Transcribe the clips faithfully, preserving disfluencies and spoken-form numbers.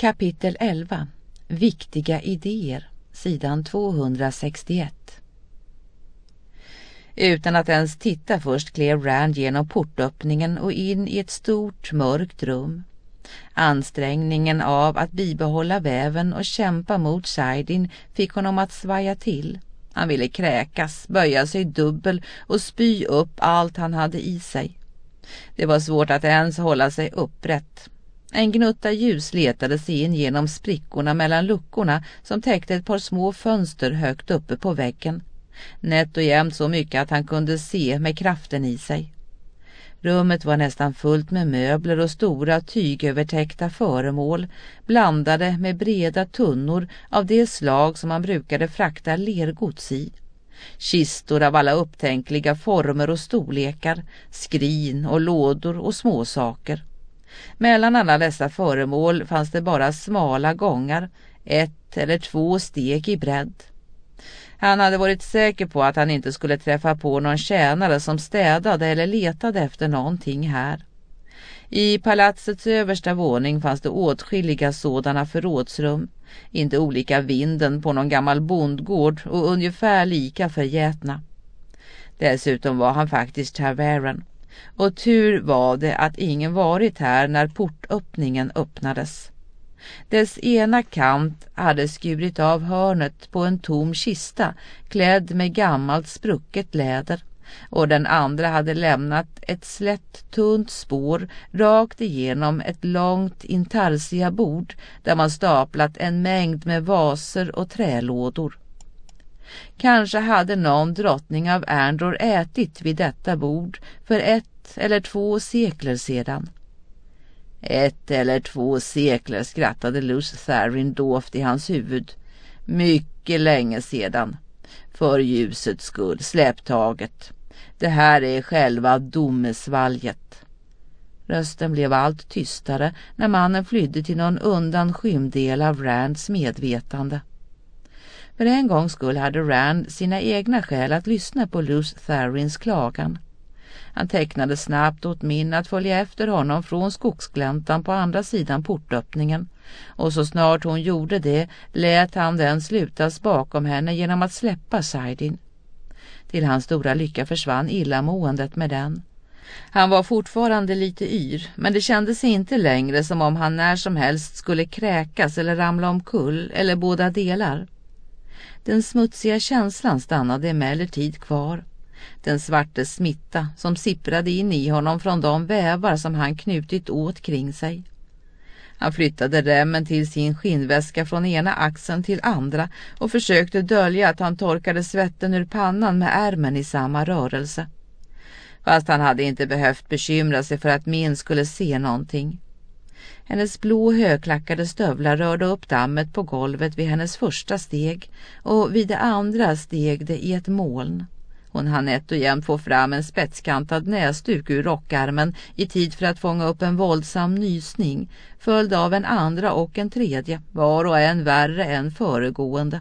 Kapitel elva. Viktiga idéer, sidan tvåhundrasextioett. Utan att ens titta först klev Rand genom portöppningen och in i ett stort mörkt rum. Ansträngningen av att bibehålla väven och kämpa mot saidin fick honom att svaja till. Han ville kräkas, böja sig dubbel och spy upp allt han hade i sig. Det var svårt att ens hålla sig upprätt. En gnutta ljus letade sig in genom sprickorna mellan luckorna som täckte ett par små fönster högt uppe på väggen. Nätt och jämnt så mycket att han kunde se med kraften i sig. Rummet var nästan fullt med möbler och stora tygövertäckta föremål blandade med breda tunnor av det slag som man brukade frakta lergods i. Kistor av alla upptänkliga former och storlekar, skrin och lådor och småsaker. Mellan alla dessa föremål fanns det bara smala gångar, ett eller två steg i bredd. Han hade varit säker på att han inte skulle träffa på någon tjänare som städade eller letade efter någonting här. I palatsets översta våning fanns det åtskilliga sådana förrådsrum, inte olika vinden på någon gammal bondgård och ungefär lika förgätna. Dessutom var han faktiskt Tavern, och tur var det att ingen varit här när portöppningen öppnades. Dess ena kant hade skurit av hörnet på en tom kista klädd med gammalt sprucket läder, och den andra hade lämnat ett slätt tunt spår rakt igenom ett långt intarsia-bord där man staplat en mängd med vaser och trälådor. Kanske hade någon drottning av Andor ätit vid detta bord för ett eller två sekler sedan. Ett eller två sekler, skrattade Lews Therin dovt i hans huvud. Mycket länge sedan. För ljusets skull, släpptaget. Det här är själva domesvalget. Rösten blev allt tystare när mannen flydde till någon undanskymd del av Rands medvetande. För en gång skull hade Rand sina egna skäl att lyssna på Lews Therins klagan. Han tecknade snabbt åt Min att följa efter honom från skogsgläntan på andra sidan portöppningen, och så snart hon gjorde det lät han den slutas bakom henne genom att släppa saidin. Till hans stora lycka försvann illamåendet med den. Han var fortfarande lite yr, men det kändes inte längre som om han när som helst skulle kräkas eller ramla omkull eller båda delar. Den smutsiga känslan stannade emellertid kvar. Den svarte smitta som sipprade in i honom från de vävar som han knutit åt kring sig. Han flyttade remmen till sin skinnväska från ena axeln till andra och försökte dölja att han torkade svetten ur pannan med ärmen i samma rörelse. Fast han hade inte behövt bekymra sig för att Min skulle se någonting. Hennes blå högklackade stövlar rörde upp dammet på golvet vid hennes första steg, och vid det andra steg det i ett moln. Hon hann nätt och jämt få fram en spetskantad näsduk ur rockärmen i tid för att fånga upp en våldsam nysning, följd av en andra och en tredje, var och en värre än föregående.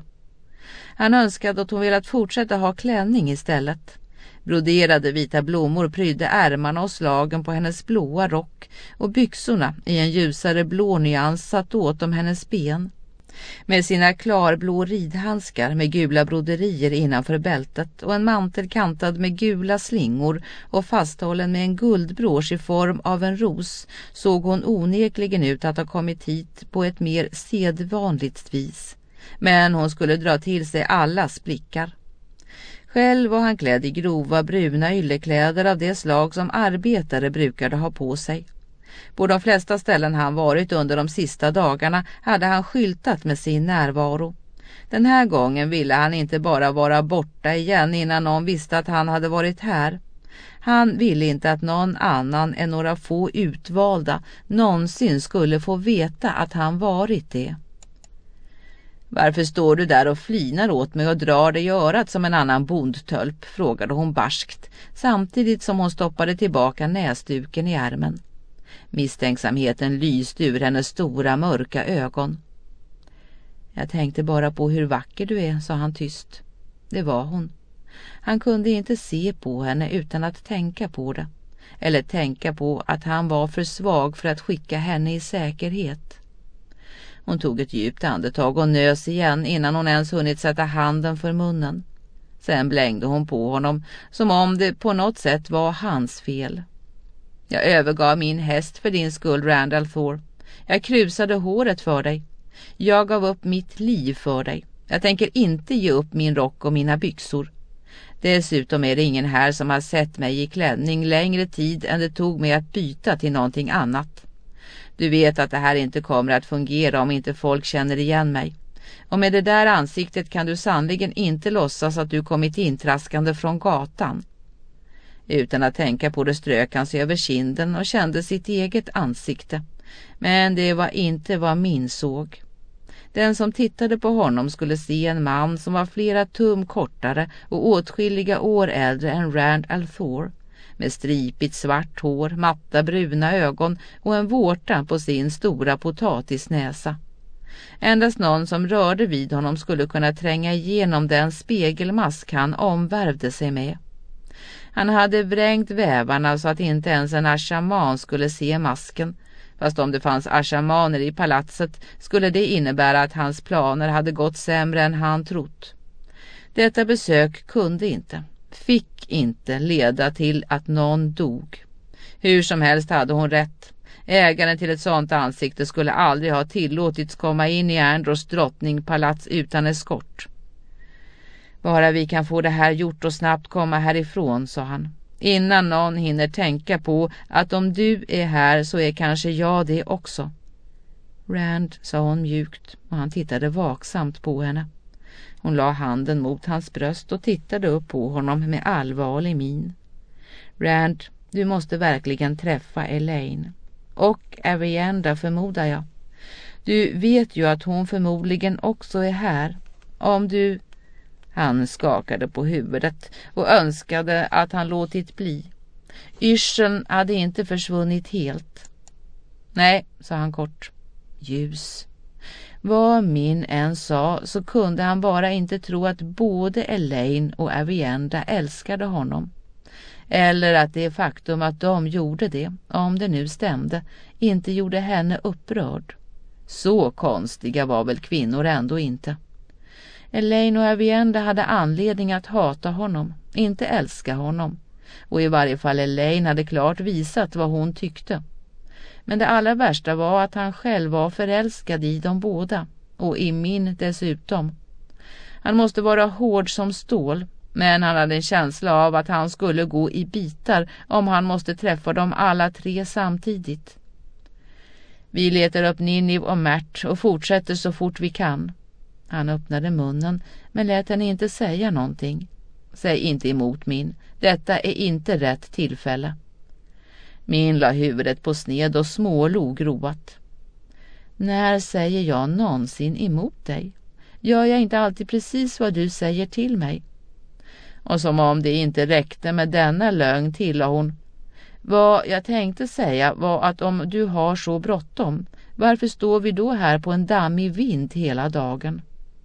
Han önskade att hon velat fortsätta ha klänning istället. Broderade vita blommor prydde ärmarna och slagen på hennes blåa rock, och byxorna i en ljusare blå nyans satt åt om hennes ben. Med sina klarblå ridhandskar med gula broderier innanför bältet och en mantel kantad med gula slingor och fasthållen med en guldbrås i form av en ros såg hon onekligen ut att ha kommit hit på ett mer sedvanligt vis. Men hon skulle dra till sig allas blickar. Själv var han klädd i grova bruna yllekläder av det slag som arbetare brukade ha på sig. På de flesta ställen han varit under de sista dagarna hade han skyltat med sin närvaro. Den här gången ville han inte bara vara borta igen innan någon visste att han hade varit här. Han ville inte att någon annan än några få utvalda någonsin skulle få veta att han varit det. Varför står du där och flinar åt mig och drar dig i örat som en annan bondtölp, frågade hon barskt, samtidigt som hon stoppade tillbaka näsduken i ärmen. Misstänksamheten lyste ur hennes stora mörka ögon. Jag tänkte bara på hur vacker du är, sa han tyst. Det var hon. Han kunde inte se på henne utan att tänka på det. Eller tänka på att han var för svag för att skicka henne i säkerhet. Hon tog ett djupt andetag och nös igen innan hon ens hunnit sätta handen för munnen. Sen blängde hon på honom som om det på något sätt var hans fel. Jag övergav min häst för din skull, Randall Thor. Jag krusade håret för dig. Jag gav upp mitt liv för dig. Jag tänker inte ge upp min rock och mina byxor. Dessutom är det ingen här som har sett mig i klänning längre tid än det tog mig att byta till någonting annat. Du vet att det här inte kommer att fungera om inte folk känner igen mig. Och med det där ansiktet kan du sannligen inte låtsas att du kommit intraskande från gatan. Utan att tänka på det strök han sig över kinden och kände sitt eget ansikte. Men det var inte vad min såg. Den som tittade på honom skulle se en man som var flera tum kortare och åtskilliga år äldre än Randall Thor, med stripigt svart hår, matta bruna ögon och en vårta på sin stora potatisnäsa. Endast någon som rörde vid honom skulle kunna tränga igenom den spegelmask han omvärvde sig med. Han hade vrängt vävarna så att inte ens en ashaman skulle se masken, fast om det fanns ashamaner i palatset skulle det innebära att hans planer hade gått sämre än han trott. Detta besök kunde inte, fick inte leda till att någon dog. Hur som helst hade hon rätt. Ägaren till ett sådant ansikte skulle aldrig ha tillåtits komma in i Andros drottningpalats utan eskort. Bara vi kan få det här gjort och snabbt komma härifrån, sa han. Innan någon hinner tänka på att om du är här så är kanske jag det också. Rand, sa hon mjukt och han tittade vaksamt på henne. Hon la handen mot hans bröst och tittade upp på honom med allvarlig min. Rand, du måste verkligen träffa Elaine. Och Arianda, förmodar jag. Du vet ju att hon förmodligen också är här. Om du... Han skakade på huvudet och önskade att han låtit bli. Yrseln hade inte försvunnit helt. Nej, sa han kort. Ljus. Vad min än sa så kunde han bara inte tro att både Elaine och Arianda älskade honom. Eller att det faktum att de gjorde det, om det nu stämde, inte gjorde henne upprörd. Så konstiga var väl kvinnor ändå inte. Elaine och Arianda hade anledning att hata honom, inte älska honom. Och i varje fall Elaine hade klart visat vad hon tyckte. Men det allra värsta var att han själv var förälskad i dem båda, och i min dessutom. Han måste vara hård som stål, men han hade en känsla av att han skulle gå i bitar om han måste träffa dem alla tre samtidigt. Vi letar upp Ninniv och Mert och fortsätter så fort vi kan. Han öppnade munnen men lät henne inte säga någonting. Säg inte emot min. Detta är inte rätt tillfälle. Min la huvudet på sned och smålog roat. När säger jag någonsin emot dig? Gör jag inte alltid precis vad du säger till mig? Och som om det inte räckte med denna lögn tillade hon. Vad jag tänkte säga var att om du har så bråttom, varför står vi då här på en dammig vind hela dagen?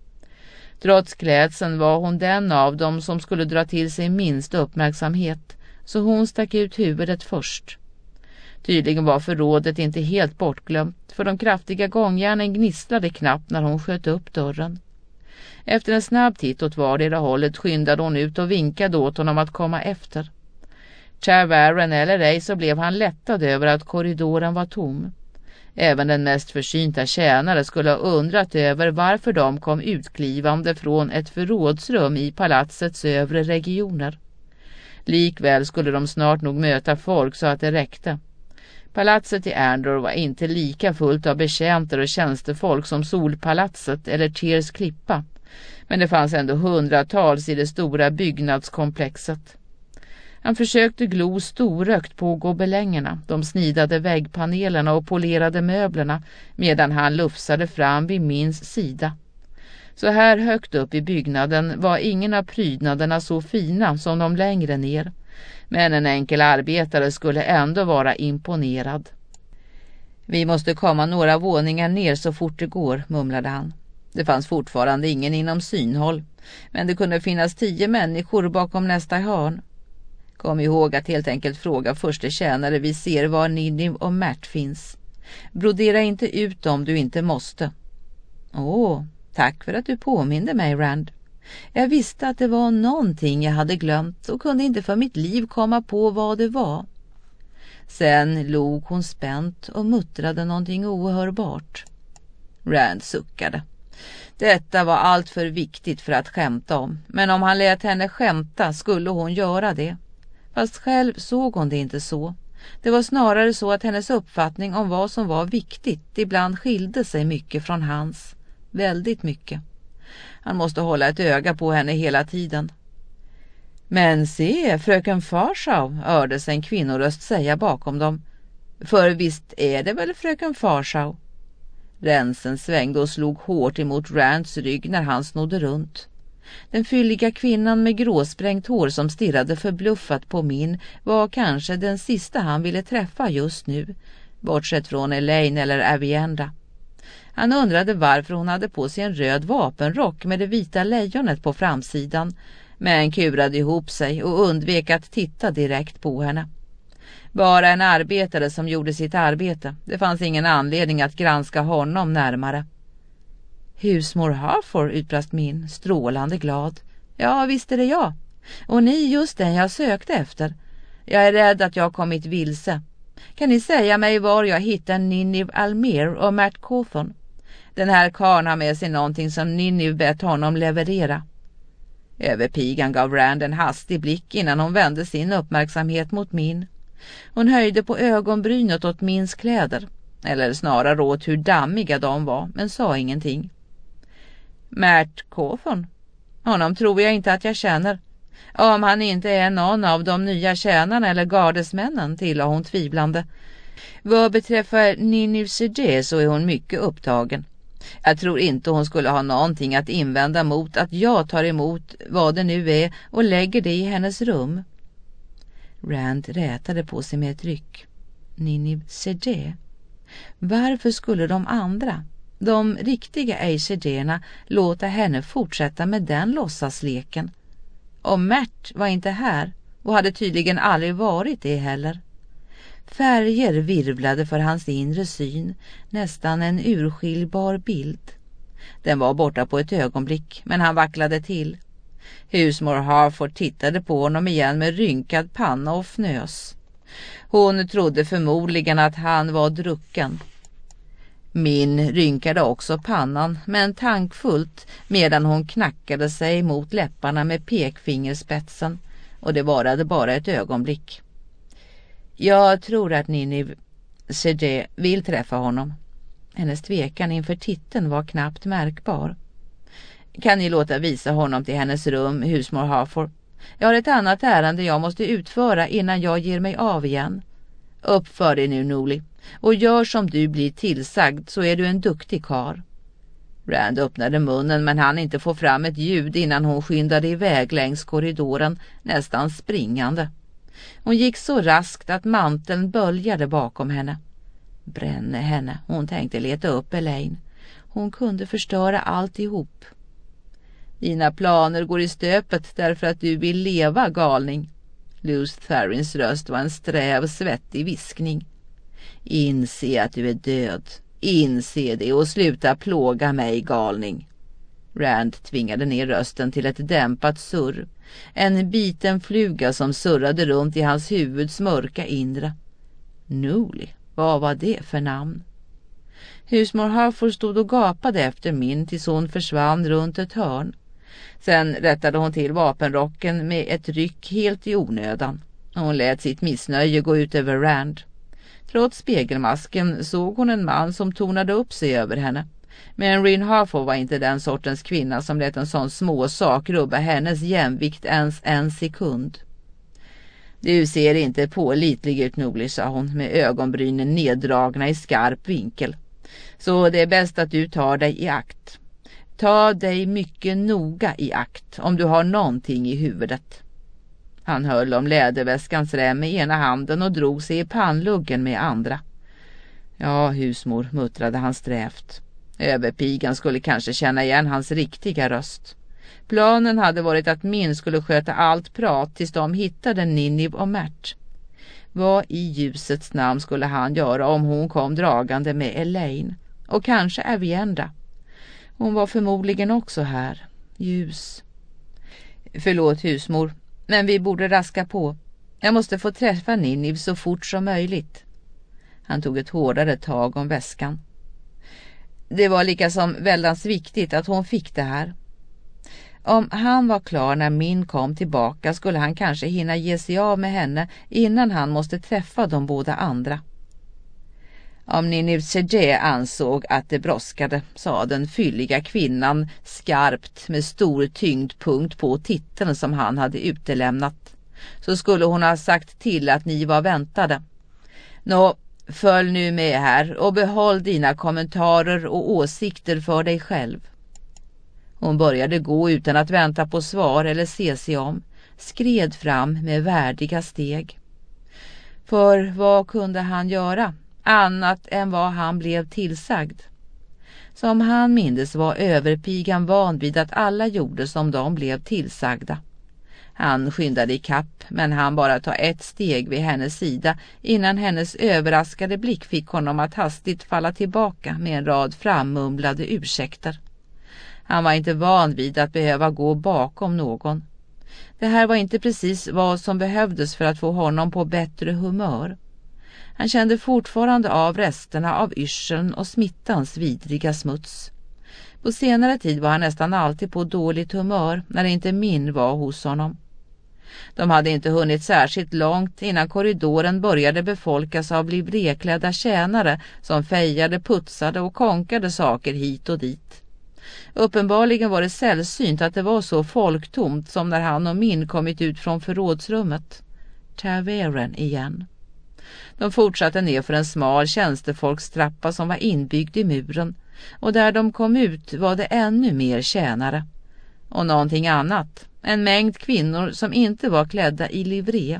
Trots klädseln var hon den av dem som skulle dra till sig minst uppmärksamhet, så hon stack ut huvudet först. Tydligen var förrådet inte helt bortglömt, för de kraftiga gångjärnen gnisslade knappt när hon sköt upp dörren. Efter en snabb titt åt vardera hållet skyndade hon ut och vinkade åt honom att komma efter. Tjärvären eller ej så blev han lättad över att korridoren var tom. Även den mest försynta tjänare skulle ha undrat över varför de kom utklivande från ett förrådsrum i palatsets övre regioner. Likväl skulle de snart nog möta folk så att det räckte. Palatset i Andor var inte lika fullt av betjänter och tjänstefolk som Solpalatset eller Tiers klippa, men det fanns ändå hundratals i det stora byggnadskomplexet. Han försökte glo storökt på gobelängerna, de snidade väggpanelerna och polerade möblerna, medan han lufsade fram vid Mins sida. Så här högt upp i byggnaden var ingen av prydnaderna så fina som de längre ner, men en enkel arbetare skulle ändå vara imponerad. Vi måste komma några våningar ner så fort det går, mumlade han. Det fanns fortfarande ingen inom synhåll, men det kunde finnas tio människor bakom nästa hörn. Kom ihåg att helt enkelt fråga första tjänare vi ser var Ninniv och Mert finns. Brodera inte ut om du inte måste. Åh, tack för att du påminde mig, Rand. Jag visste att det var någonting jag hade glömt och kunde inte för mitt liv komma på vad det var. Sen log hon spänt och muttrade någonting oerhörbart. Rand suckade. Detta var allt för viktigt för att skämta om, men om han lät henne skämta skulle hon göra det. Fast själv såg hon det inte så. Det var snarare så att hennes uppfattning om vad som var viktigt ibland skilde sig mycket från hans. Väldigt mycket. Han måste hålla ett öga på henne hela tiden. Men se, fröken Farshaw, hördes en kvinnoröst säga bakom dem. För visst är det väl fröken Farshaw? Rensen svängde och slog hårt emot Rands rygg när han snodde runt. Den fylliga kvinnan med gråsprängt hår som stirrade förbluffat på Min var kanske den sista han ville träffa just nu, bortsett från Elaine eller Avienda. Han undrade varför hon hade på sig en röd vapenrock med det vita lejonet på framsidan, men kurade ihop sig och undvek att titta direkt på henne. Bara en arbetare som gjorde sitt arbete. Det fanns ingen anledning att granska honom närmare. Husmor Harford, utbrast Min, strålande glad. Ja, visst är det jag. Och ni just den jag sökte efter. Jag är rädd att jag kommit vilse. Kan ni säga mig var jag hittar Ninniv Almer och Matt Cawthon? Den här karln har med sig någonting som Ninniv bett honom leverera. Överpigan gav Rand en hastig blick innan hon vände sin uppmärksamhet mot Min. Hon höjde på ögonbrynet åt Mins kläder, eller snarare åt hur dammiga de var, men sa ingenting. Matt Cawthon? Honom tror jag inte att jag känner. Om han inte är någon av de nya tjänarna eller gardesmännen, tillade hon tvivlande. Vad beträffar Ninniv Sedje så är hon mycket upptagen. Jag tror inte hon skulle ha någonting att invända mot att jag tar emot vad det nu är och lägger det i hennes rum. Rand rätade på sig med ett ryck. Ninniv Sedje? Varför skulle de andra, de riktiga Aishedjerna, låta henne fortsätta med den låtsasleken? Och Mert var inte här och hade tydligen aldrig varit det heller. Färger virvlade för hans inre syn, nästan en urskiljbar bild. Den var borta på ett ögonblick, men han vacklade till. Husmor Harford tittade på honom igen med rynkad panna och fnös. Hon trodde förmodligen att han var drucken. Min rynkade också pannan, men tankfullt, medan hon knackade sig mot läpparna med pekfingerspetsen, och det varade bara ett ögonblick. Jag tror att Ninniv Sedje vill träffa honom. Hennes tvekan inför titeln var knappt märkbar. Kan ni låta visa honom till hennes rum, husmor Harford? Jag har ett annat ärende jag måste utföra innan jag ger mig av igen. Uppför dig nu, Noli, och gör som du blir tillsagd, så är du en duktig karl. Rand öppnade munnen, men han inte få fram ett ljud innan hon skyndade iväg längs korridoren, nästan springande. Hon gick så raskt att manteln böljade bakom henne. Bränne henne, hon tänkte leta upp Elaine. Hon kunde förstöra alltihop. Dina planer går i stöpet därför att du vill leva, galning. Luce Tharins röst var en sträv, svettig viskning. Inse att du är död. Inse det och sluta plåga mig, galning. Rand tvingade ner rösten till ett dämpat surr. En biten fluga som surrade runt i hans huvuds mörka inre. Noli, vad var det för namn? Husmor Harford stod och gapade efter Min tills hon försvann runt ett hörn. Sen rättade hon till vapenrocken med ett ryck helt i onödan. Hon lät sitt missnöje gå ut över Rand. Trots spegelmasken såg hon en man som tonade upp sig över henne. Men Rin Harford var inte den sortens kvinna som lät en sån små sak rubba hennes jämvikt ens en sekund. Du ser inte pålitlig ut, Noli, sa hon med ögonbrynen neddragna i skarp vinkel. Så det är bäst att du tar dig i akt. Ta dig mycket noga i akt om du har någonting i huvudet. Han höll om läderväskans rem med ena handen och drog sig i pannluggen med andra. Ja, husmor, muttrade han strävt. Överpigan skulle kanske känna igen hans riktiga röst. Planen hade varit att Min skulle sköta allt prat tills de hittade Ninniv och Mert. Vad i ljusets namn skulle han göra om hon kom dragande med Elaine? Och kanske Avienda. Hon var förmodligen också här. Ljus. Förlåt husmor, men vi borde raska på. Jag måste få träffa Ninniv så fort som möjligt. Han tog ett hårdare tag om väskan. Det var lika som väldans viktigt att hon fick det här. Om han var klar när Min kom tillbaka skulle han kanske hinna ge sig av med henne innan han måste träffa de båda andra. Om Ninniv Shejeh ansåg att det brådskade, sa den fylliga kvinnan skarpt med stor tyngdpunkt på titeln som han hade utelämnat, så skulle hon ha sagt till att ni var väntade. Nå, följ nu med här och behåll dina kommentarer och åsikter för dig själv. Hon började gå utan att vänta på svar eller se sig om, skred fram med värdiga steg. För vad kunde han göra, annat än vad han blev tillsagd? Som han mindes var överpigan van vid att alla gjorde som de blev tillsagda. Han skyndade i kapp, men han bara ta ett steg vid hennes sida innan hennes överraskade blick fick honom att hastigt falla tillbaka med en rad frammumlade ursäkter. Han var inte van vid att behöva gå bakom någon. Det här var inte precis vad som behövdes för att få honom på bättre humör. Han kände fortfarande av resterna av yrseln och smittans vidriga smuts. På senare tid var han nästan alltid på dåligt humör när inte Min var hos honom. De hade inte hunnit särskilt långt innan korridoren började befolkas av livreklädda tjänare som fejade, putsade och konkade saker hit och dit. Uppenbarligen var det sällsynt att det var så folktomt som när han och Min kommit ut från förrådsrummet. Tavern igen. De fortsatte ner för en smal tjänstefolkstrappa som var inbyggd i muren, och där de kom ut var det ännu mer tjänare. Och någonting annat, en mängd kvinnor som inte var klädda i livré.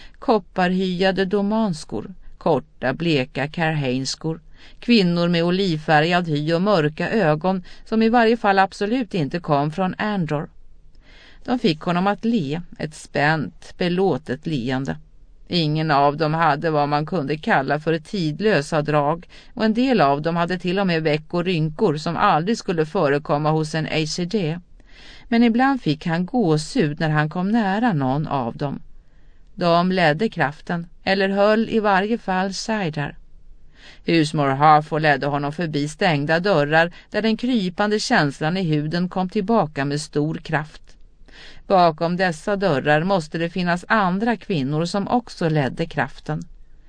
Kopparhyade domanskor, korta bleka karheinskor, kvinnor med olivfärgad hy och mörka ögon som i varje fall absolut inte kom från Andor. De fick honom att le, ett spänt, belåtet leende. Ingen av dem hade vad man kunde kalla för tidlösa drag, och en del av dem hade till och med veck och rynkor som aldrig skulle förekomma hos en A C D. Men ibland fick han gåshud när han kom nära någon av dem. De ledde kraften, eller höll i varje fall Saidar. Husmor Harford ledde honom förbi stängda dörrar där den krypande känslan i huden kom tillbaka med stor kraft. Bakom dessa dörrar måste det finnas andra kvinnor som också ledde kraften.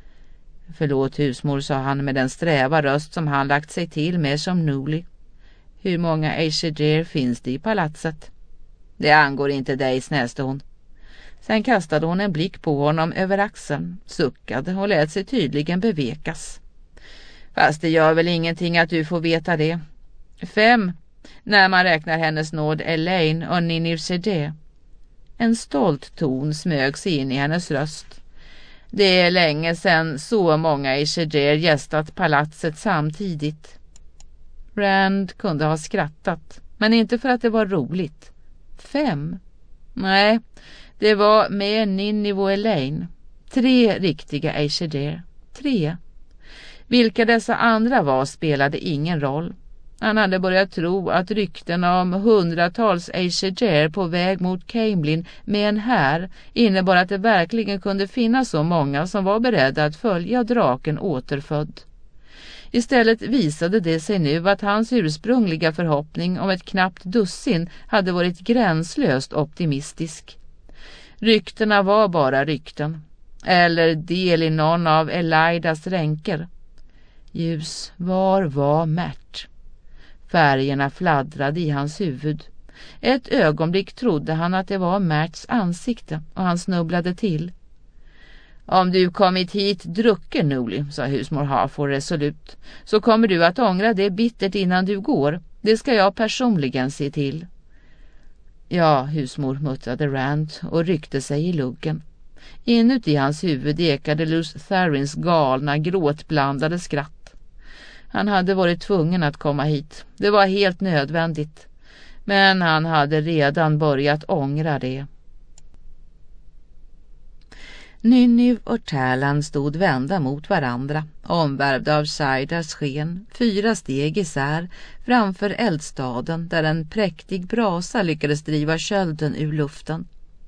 Förlåt husmor, sa han med den sträva röst som han lagt sig till med som Nuli. Hur många Aesir finns det i palatset? Det angår inte dig, snäste hon. Sen kastade hon en blick på honom över axeln, suckade och lät sig tydligen bevekas. Fast det gör väl ingenting att du får veta det. Fem, när man räknar hennes nåd Elaine och Ninniv Shejeh. En stolt ton smög sig in i hennes röst. Det är länge sedan så många Aesir gästat palatset samtidigt. Rand kunde ha skrattat, men inte för att det var roligt. Fem? Nej, det var med Ninniv och Elaine. Tre riktiga Aesir. Tre. Vilka dessa andra var spelade ingen roll. Han hade börjat tro att rykten om hundratals Aesir på väg mot Caemlyn med en här innebar att det verkligen kunde finnas så många som var beredda att följa draken återfödd. Istället visade det sig nu att hans ursprungliga förhoppning om ett knappt dussin hade varit gränslöst optimistisk. Ryktena var bara rykten, eller del i någon av Elaidas ränker. Ljus, var var Märt? Färgerna fladdrade i hans huvud. Ett ögonblick trodde han att det var Märts ansikte, och han snubblade till. Om du kommit hit drucken, Nuli, sa husmor Harford resolut, så kommer du att ångra det bittert innan du går. Det ska jag personligen se till. Ja, husmor, muttrade Rand och ryckte sig i luggen. Inuti hans huvud ekade Luz Tharins galna, gråtblandade skratt. Han hade varit tvungen att komma hit. Det var helt nödvändigt. Men han hade redan börjat ångra det. Ninniv och Tärlan stod vända mot varandra, omvärvda av Saidars sken, fyra steg isär, framför eldstaden där en präktig brasa lyckades driva kölden ur luften.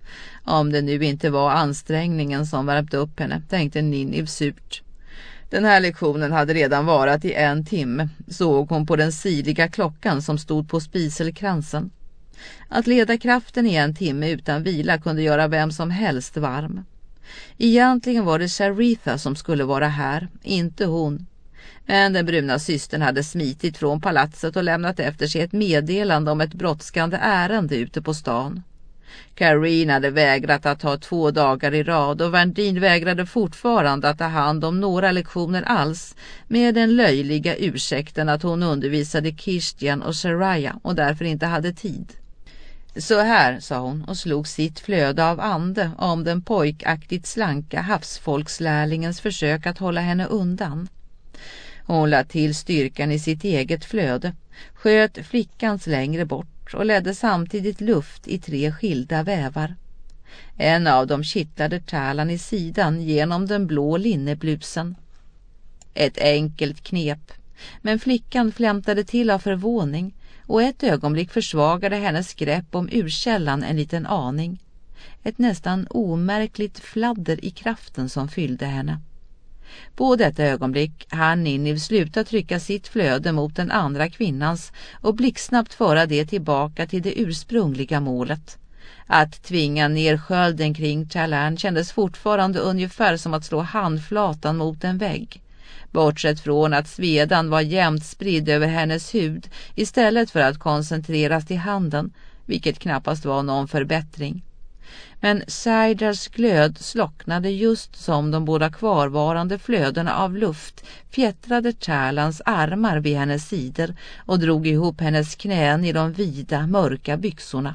Om det nu inte var ansträngningen som värpte upp henne, tänkte Ninniv surt. Den här lektionen hade redan varat i en timme, såg hon på den sirliga klockan som stod på spiselkransen. Att leda kraften i en timme utan vila kunde göra vem som helst varm. Egentligen var det Sharitha som skulle vara här, inte hon. Men den bruna systern hade smitit från palatset och lämnat efter sig ett meddelande om ett brådskande ärende ute på stan. Kareen hade vägrat att ta två dagar i rad och Vandin vägrade fortfarande att ta hand om några lektioner alls, med den löjliga ursäkten att hon undervisade Kirstian och Seraya och därför inte hade tid. Så här, sa hon och slog sitt flöde av ande om den pojkaktigt slanka havsfolkslärlingens försök att hålla henne undan. Hon lade till styrkan i sitt eget flöde, sköt flickans längre bort och ledde samtidigt luft i tre skilda vävar. En av dem kittlade Tärlan i sidan genom den blå linneblusen. Ett enkelt knep, men flickan flämtade till av förvåning och ett ögonblick försvagade hennes grepp om urkällan en liten aning. Ett nästan omärkligt fladder i kraften som fyllde henne. På detta ögonblick hann Ninniv sluta trycka sitt flöde mot den andra kvinnans och blixtsnabbt föra det tillbaka till det ursprungliga målet. Att tvinga ner skölden kring Tärlan kändes fortfarande ungefär som att slå handflatan mot en vägg. Bortsett från att svedan var jämnt spridd över hennes hud istället för att koncentreras till handen, vilket knappast var någon förbättring. Men Saidars glöd slocknade just som de båda kvarvarande flödena av luft fjättrade Tärlans armar vid hennes sidor och drog ihop hennes knän i de vida, mörka byxorna.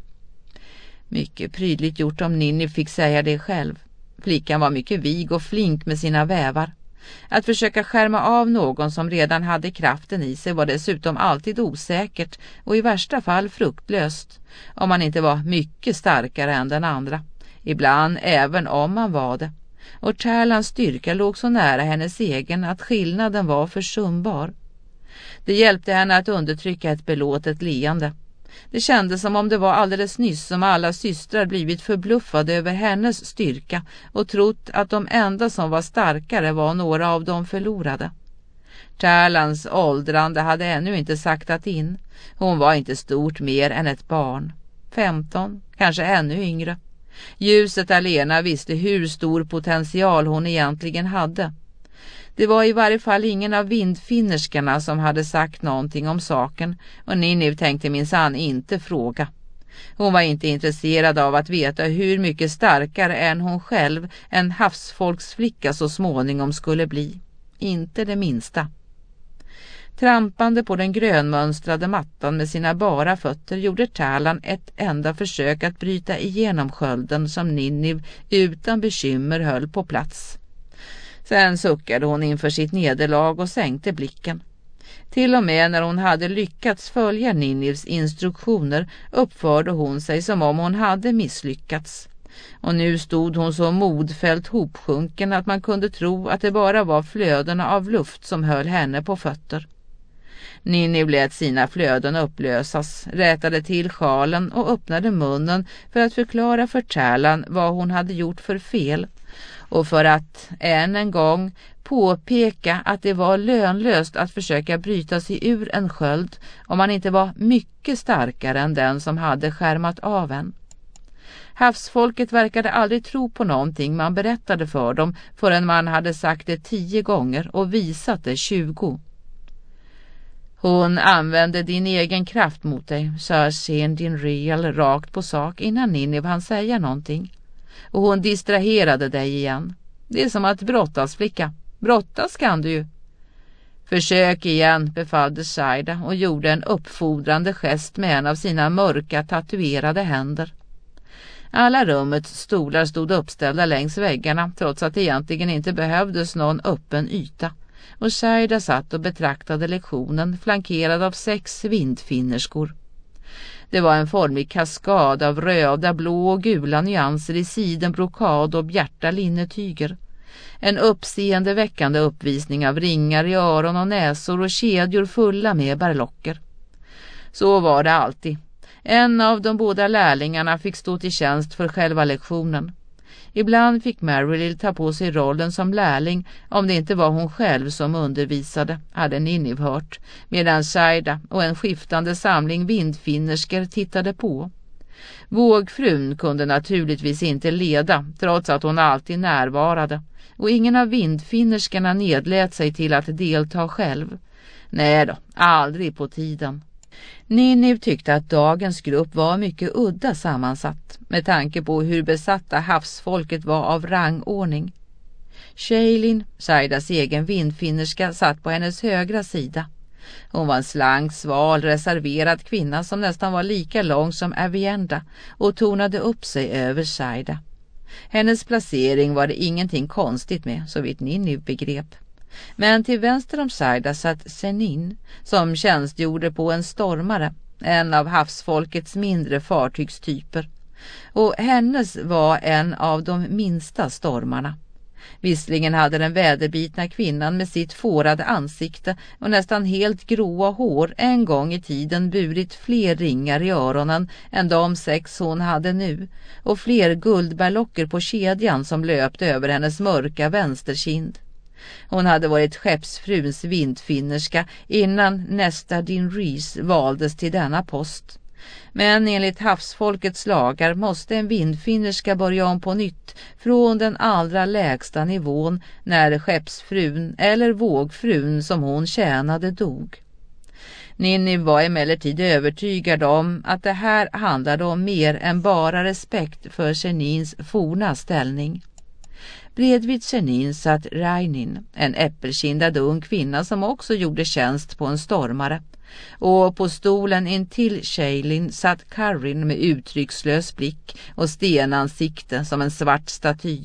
Mycket prydligt gjort om Ninniv fick säga det själv. Flickan var mycket vig och flink med sina vävar. Att försöka skärma av någon som redan hade kraften i sig var dessutom alltid osäkert och i värsta fall fruktlöst, om man inte var mycket starkare än den andra, ibland även om man var det. Och Tärlans styrka låg så nära hennes egen att skillnaden var försumbar. Det hjälpte henne att undertrycka ett belåtet leende. Det kändes som om det var alldeles nyss som alla systrar blivit förbluffade över hennes styrka och trott att de enda som var starkare var några av dem förlorade. Tärlans åldrande hade ännu inte saktat in. Hon var inte stort mer än ett barn. Femton, kanske ännu yngre. Ljuset alena visste hur stor potential hon egentligen hade. Det var i varje fall ingen av vindfinnerskarna som hade sagt någonting om saken och Ninniv tänkte minsann inte fråga. Hon var inte intresserad av att veta hur mycket starkare än hon själv en havsfolksflicka så småningom skulle bli. Inte det minsta. Trampande på den grönmönstrade mattan med sina bara fötter gjorde Tärlan ett enda försök att bryta igenom skölden som Ninniv utan bekymmer höll på plats. Sen suckade hon inför sitt nederlag och sänkte blicken. Till och med när hon hade lyckats följa Ninnivs instruktioner uppförde hon sig som om hon hade misslyckats. Och nu stod hon så modfällt hopsjunken att man kunde tro att det bara var flödena av luft som höll henne på fötter. Ninniv lät sina flöden upplösas, rätade till sjalen och öppnade munnen för att förklara för Tärlan vad hon hade gjort för fel och för att än en gång påpeka att det var lönlöst att försöka bryta sig ur en sköld om man inte var mycket starkare än den som hade skärmat av en. Havsfolket verkade aldrig tro på någonting man berättade för dem förrän man hade sagt det tio gånger och visat det tjugo. Hon använde din egen kraft mot dig, sa sen din real rakt på sak innan Ninniv hann säga någonting. Och hon distraherade dig igen. Det är som att brottas, flicka. Brottas kan du ju. Försök igen, befallde Saida och gjorde en uppfordrande gest med en av sina mörka tatuerade händer. Alla rummets stolar stod uppställda längs väggarna trots att det egentligen inte behövdes någon öppen yta. Och Saida satt och betraktade lektionen flankerad av sex vindfinnerskor. Det var en formlig kaskad av röda, blå och gula nyanser i sidenbrokad och bjärta linnetyger. En uppseendeväckande uppvisning av ringar i öron och näsor och kedjor fulla med berlocker. Så var det alltid. En av de båda lärlingarna fick stå till tjänst för själva lektionen. Ibland fick Marilyll ta på sig rollen som lärling om det inte var hon själv som undervisade, hade Ninniv hört, medan Saida och en skiftande samling vindfinnersker tittade på. Vågfrun kunde naturligtvis inte leda, trots att hon alltid närvarade, och ingen av vindfinnerskarna nedlät sig till att delta själv. Nej då, aldrig på tiden. Ninniv tyckte att dagens grupp var mycket udda sammansatt med tanke på hur besatta havsfolket var av rangordning. Shailin, Saidas egen vindfinnerska, satt på hennes högra sida. Hon var en slank, sval, reserverad kvinna som nästan var lika lång som Avienda och tonade upp sig över Saida. Hennes placering var det ingenting konstigt med, så vitt Ninniv begrep. Men till vänster om Saida satt Senin, som tjänstgjorde på en stormare, en av havsfolkets mindre fartygstyper. Och hennes var en av de minsta stormarna. Visserligen hade den väderbitna kvinnan med sitt fårade ansikte och nästan helt gråa hår en gång i tiden burit fler ringar i öronen än de sex hon hade nu, och fler guldberlocker på kedjan som löpte över hennes mörka vänsterkind. Hon hade varit skeppsfruns vindfinnerska innan nästa Din Rees valdes till denna post. Men enligt havsfolkets lagar måste en vindfinnerska börja om på nytt från den allra lägsta nivån när skeppsfrun eller vågfrun som hon tjänade dog. Ninniv var emellertid övertygad om att det här handlade om mer än bara respekt för Senins forna ställning. Bredvid Senin satt Rainin, en äppelkindad ung kvinna som också gjorde tjänst på en stormare. Och på stolen intill Shailin satt Karin med uttryckslös blick och stenansikte som en svart staty.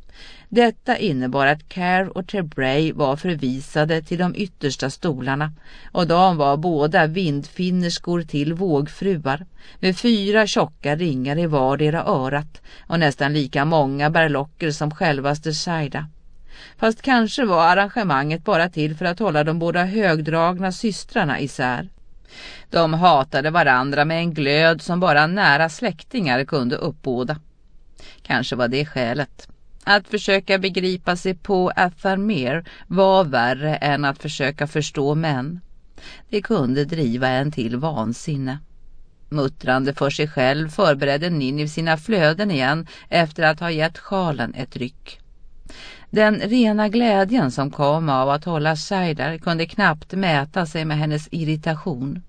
Detta innebar att Care och Terbray var förvisade till de yttersta stolarna, och de var båda vindfinnerskor till vågfruar med fyra tjocka ringar i vardera örat och nästan lika många berlocker som självaste Saida. Fast kanske var arrangemanget bara till för att hålla de båda högdragna systrarna isär. De hatade varandra med en glöd som bara nära släktingar kunde uppbåda. Kanske var det skälet. Att försöka begripa sig på Atharmer var värre än att försöka förstå män. Det kunde driva en till vansinne. Muttrande för sig själv förberedde Ninniv sina flöden igen efter att ha gett sjalen ett ryck. Den rena glädjen som kom av att hålla Saida kunde knappt mäta sig med hennes irritation.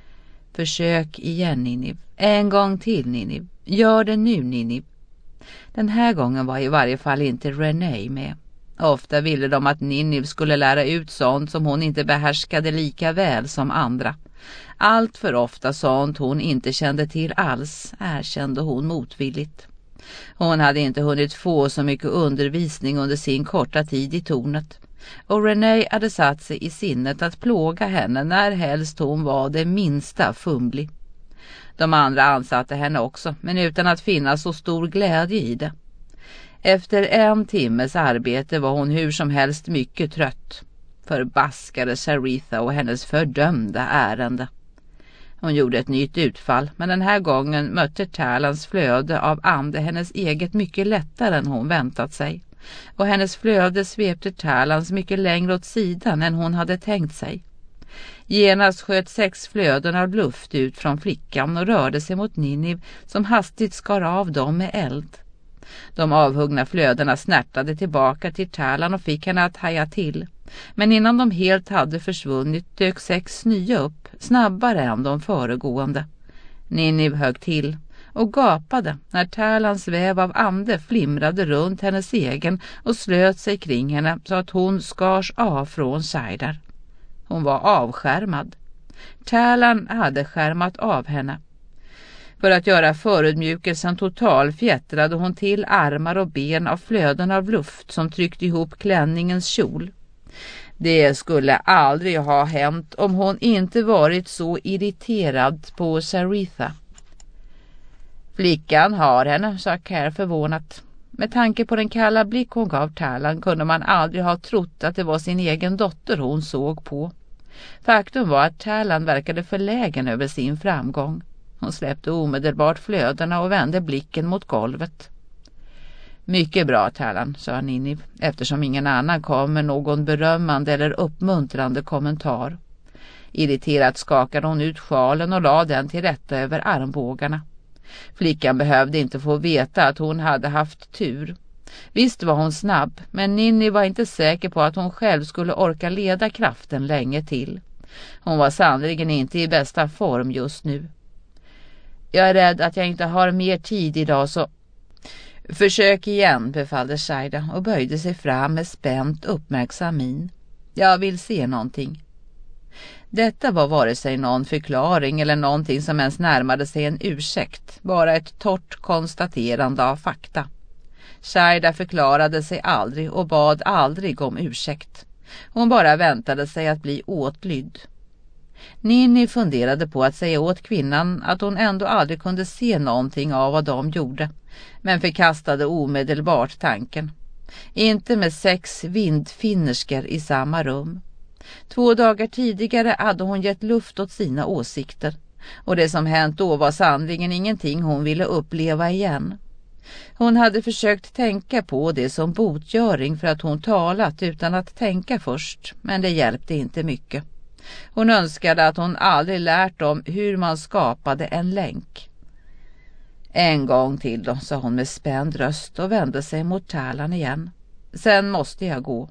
Försök igen, Ninniv. En gång till, Ninniv. Gör det nu, Ninniv. Den här gången var i varje fall inte Renee med. Ofta ville de att Ninniv skulle lära ut sånt som hon inte behärskade lika väl som andra. Allt för ofta sånt hon inte kände till alls, erkände hon motvilligt. Hon hade inte hunnit få så mycket undervisning under sin korta tid i tornet. Och Renee hade satt sig i sinnet att plåga henne när helst hon var det minsta fumlig. De andra ansatte henne också, men utan att finna så stor glädje i det. Efter en timmes arbete var hon hur som helst mycket trött. Förbaskade Saritha och hennes fördömda ärende. Hon gjorde ett nytt utfall, men den här gången mötte Talans flöde av ande hennes eget mycket lättare än hon väntat sig. Och hennes flöde svepte Talans mycket längre åt sidan än hon hade tänkt sig. Genast sköt sex flöden av luft ut från flickan och rörde sig mot Ninniv som hastigt skar av dem med eld. De avhuggna flödena snärtade tillbaka till Talan och fick henne att haja till. Men innan de helt hade försvunnit dök sex nya upp, snabbare än de föregående. Ninniv högg till och gapade när Talans väv av ande flimrade runt hennes egen och slöt sig kring henne så att hon skars av från Saidar. Hon var avskärmad. Talan hade skärmat av henne. För att göra förödmjukelsen total fjättrade hon till armar och ben av flöden av luft som tryckte ihop klänningens kjol. Det skulle aldrig ha hänt om hon inte varit så irriterad på Saritha. Flickan har henne, sa Care förvånat. Med tanke på den kalla blick hon gav Talon kunde man aldrig ha trott att det var sin egen dotter hon såg på. Faktum var att Talon verkade förlägen över sin framgång. Hon släppte omedelbart flödena och vände blicken mot golvet. Mycket bra, Talon, sa Ninniv, eftersom ingen annan kom med någon berömmande eller uppmuntrande kommentar. Irriterat skakade hon ut sjalen och la den till rätta över armbågarna. Flickan behövde inte få veta att hon hade haft tur. Visst var hon snabb, men Ninniv var inte säker på att hon själv skulle orka leda kraften länge till. Hon var sannoliken inte i bästa form just nu. Jag är rädd att jag inte har mer tid idag, så... Försök igen, befallde Saida och böjde sig fram med spänt uppmärksam min. Jag vill se någonting. Detta var vare sig någon förklaring eller någonting som ens närmade sig en ursäkt, bara ett torrt konstaterande av fakta. Saida förklarade sig aldrig och bad aldrig om ursäkt. Hon bara väntade sig att bli åtlydd. Ninni funderade på att säga åt kvinnan att hon ändå aldrig kunde se någonting av vad de gjorde, men förkastade omedelbart tanken. Inte med sex vindfinnersker i samma rum. Två dagar tidigare hade hon gett luft åt sina åsikter, och det som hänt då var sannligen ingenting hon ville uppleva igen. Hon hade försökt tänka på det som botgöring för att hon talat utan att tänka först, men det hjälpte inte mycket. Hon önskade att hon aldrig lärt om hur man skapade en länk. En gång till då, sa hon med spänd röst och vände sig mot Talon igen. Sen måste jag gå.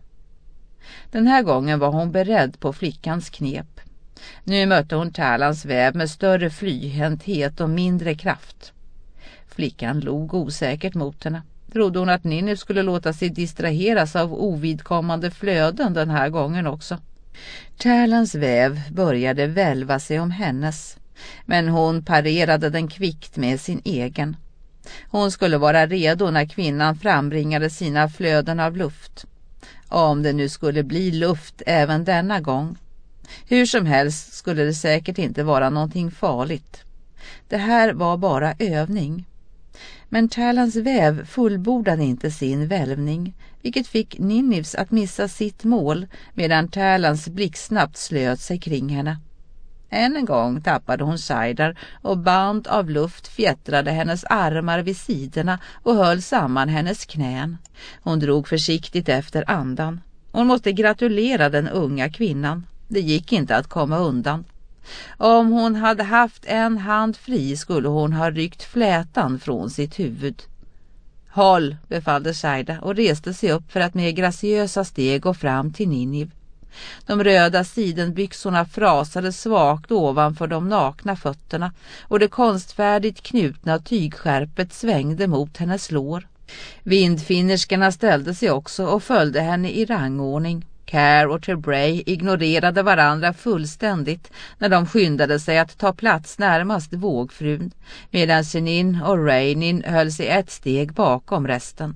Den här gången var hon beredd på flickans knep. Nu mötte hon Talons väv med större flyhänthet och mindre kraft. Flickan log osäkert mot henne. Trodde hon att Ninni skulle låta sig distraheras av ovidkommande flöden den här gången också. Talons väv började välva sig om hennes, men hon parerade den kvickt med sin egen. Hon skulle vara redo när kvinnan frambringade sina flöden av luft. Om det nu skulle bli luft även denna gång. Hur som helst skulle det säkert inte vara någonting farligt. Det här var bara övning. Men Talons väv fullbordade inte sin välvning, vilket fick Ninnivs att missa sitt mål medan Talons blixtsnabbt slöt sig kring henne. Än en gång tappade hon Saidar och band av luft fjättrade hennes armar vid sidorna och höll samman hennes knän. Hon drog försiktigt efter andan. Hon måste gratulera den unga kvinnan. Det gick inte att komma undan. Om hon hade haft en hand fri skulle hon ha ryckt flätan från sitt huvud. Håll, befallde Saida och reste sig upp för att med graciösa steg gå fram till Ninniv. De röda sidenbyxorna frasade svagt ovanför de nakna fötterna och det konstfärdigt knutna tygskärpet svängde mot hennes lår. Vindfinnerskarna ställde sig också och följde henne i rangordning. Care och Trebray ignorerade varandra fullständigt när de skyndade sig att ta plats närmast vågfrun, medan Senin och Rainin höll sig ett steg bakom resten.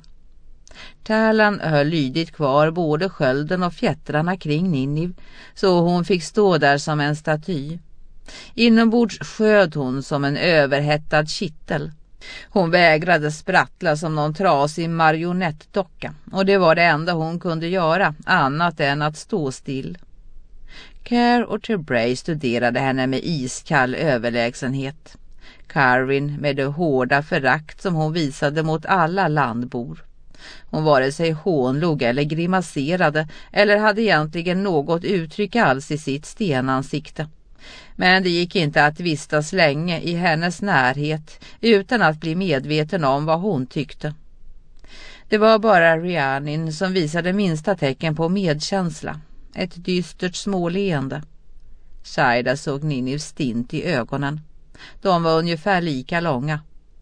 Talon höll lydigt kvar både skölden och fjättrarna kring Ninniv, så hon fick stå där som en staty. Inombords sköt hon som en överhettad kittel. Hon vägrade sprattla som någon trasig marionettdocka, och det var det enda hon kunde göra, annat än att stå still. Care och Trebray studerade henne med iskall överlägsenhet. Carvin med det hårda förakt som hon visade mot alla landbor. Hon vare sig hånlog eller grimaserade eller hade egentligen något uttryck alls i sitt stenansikte. Men det gick inte att vistas länge i hennes närhet utan att bli medveten om vad hon tyckte. Det var bara Rhiannon som visade minsta tecken på medkänsla, ett dystert småleende. Saida såg Ninniv stint i ögonen. De var ungefär lika långa.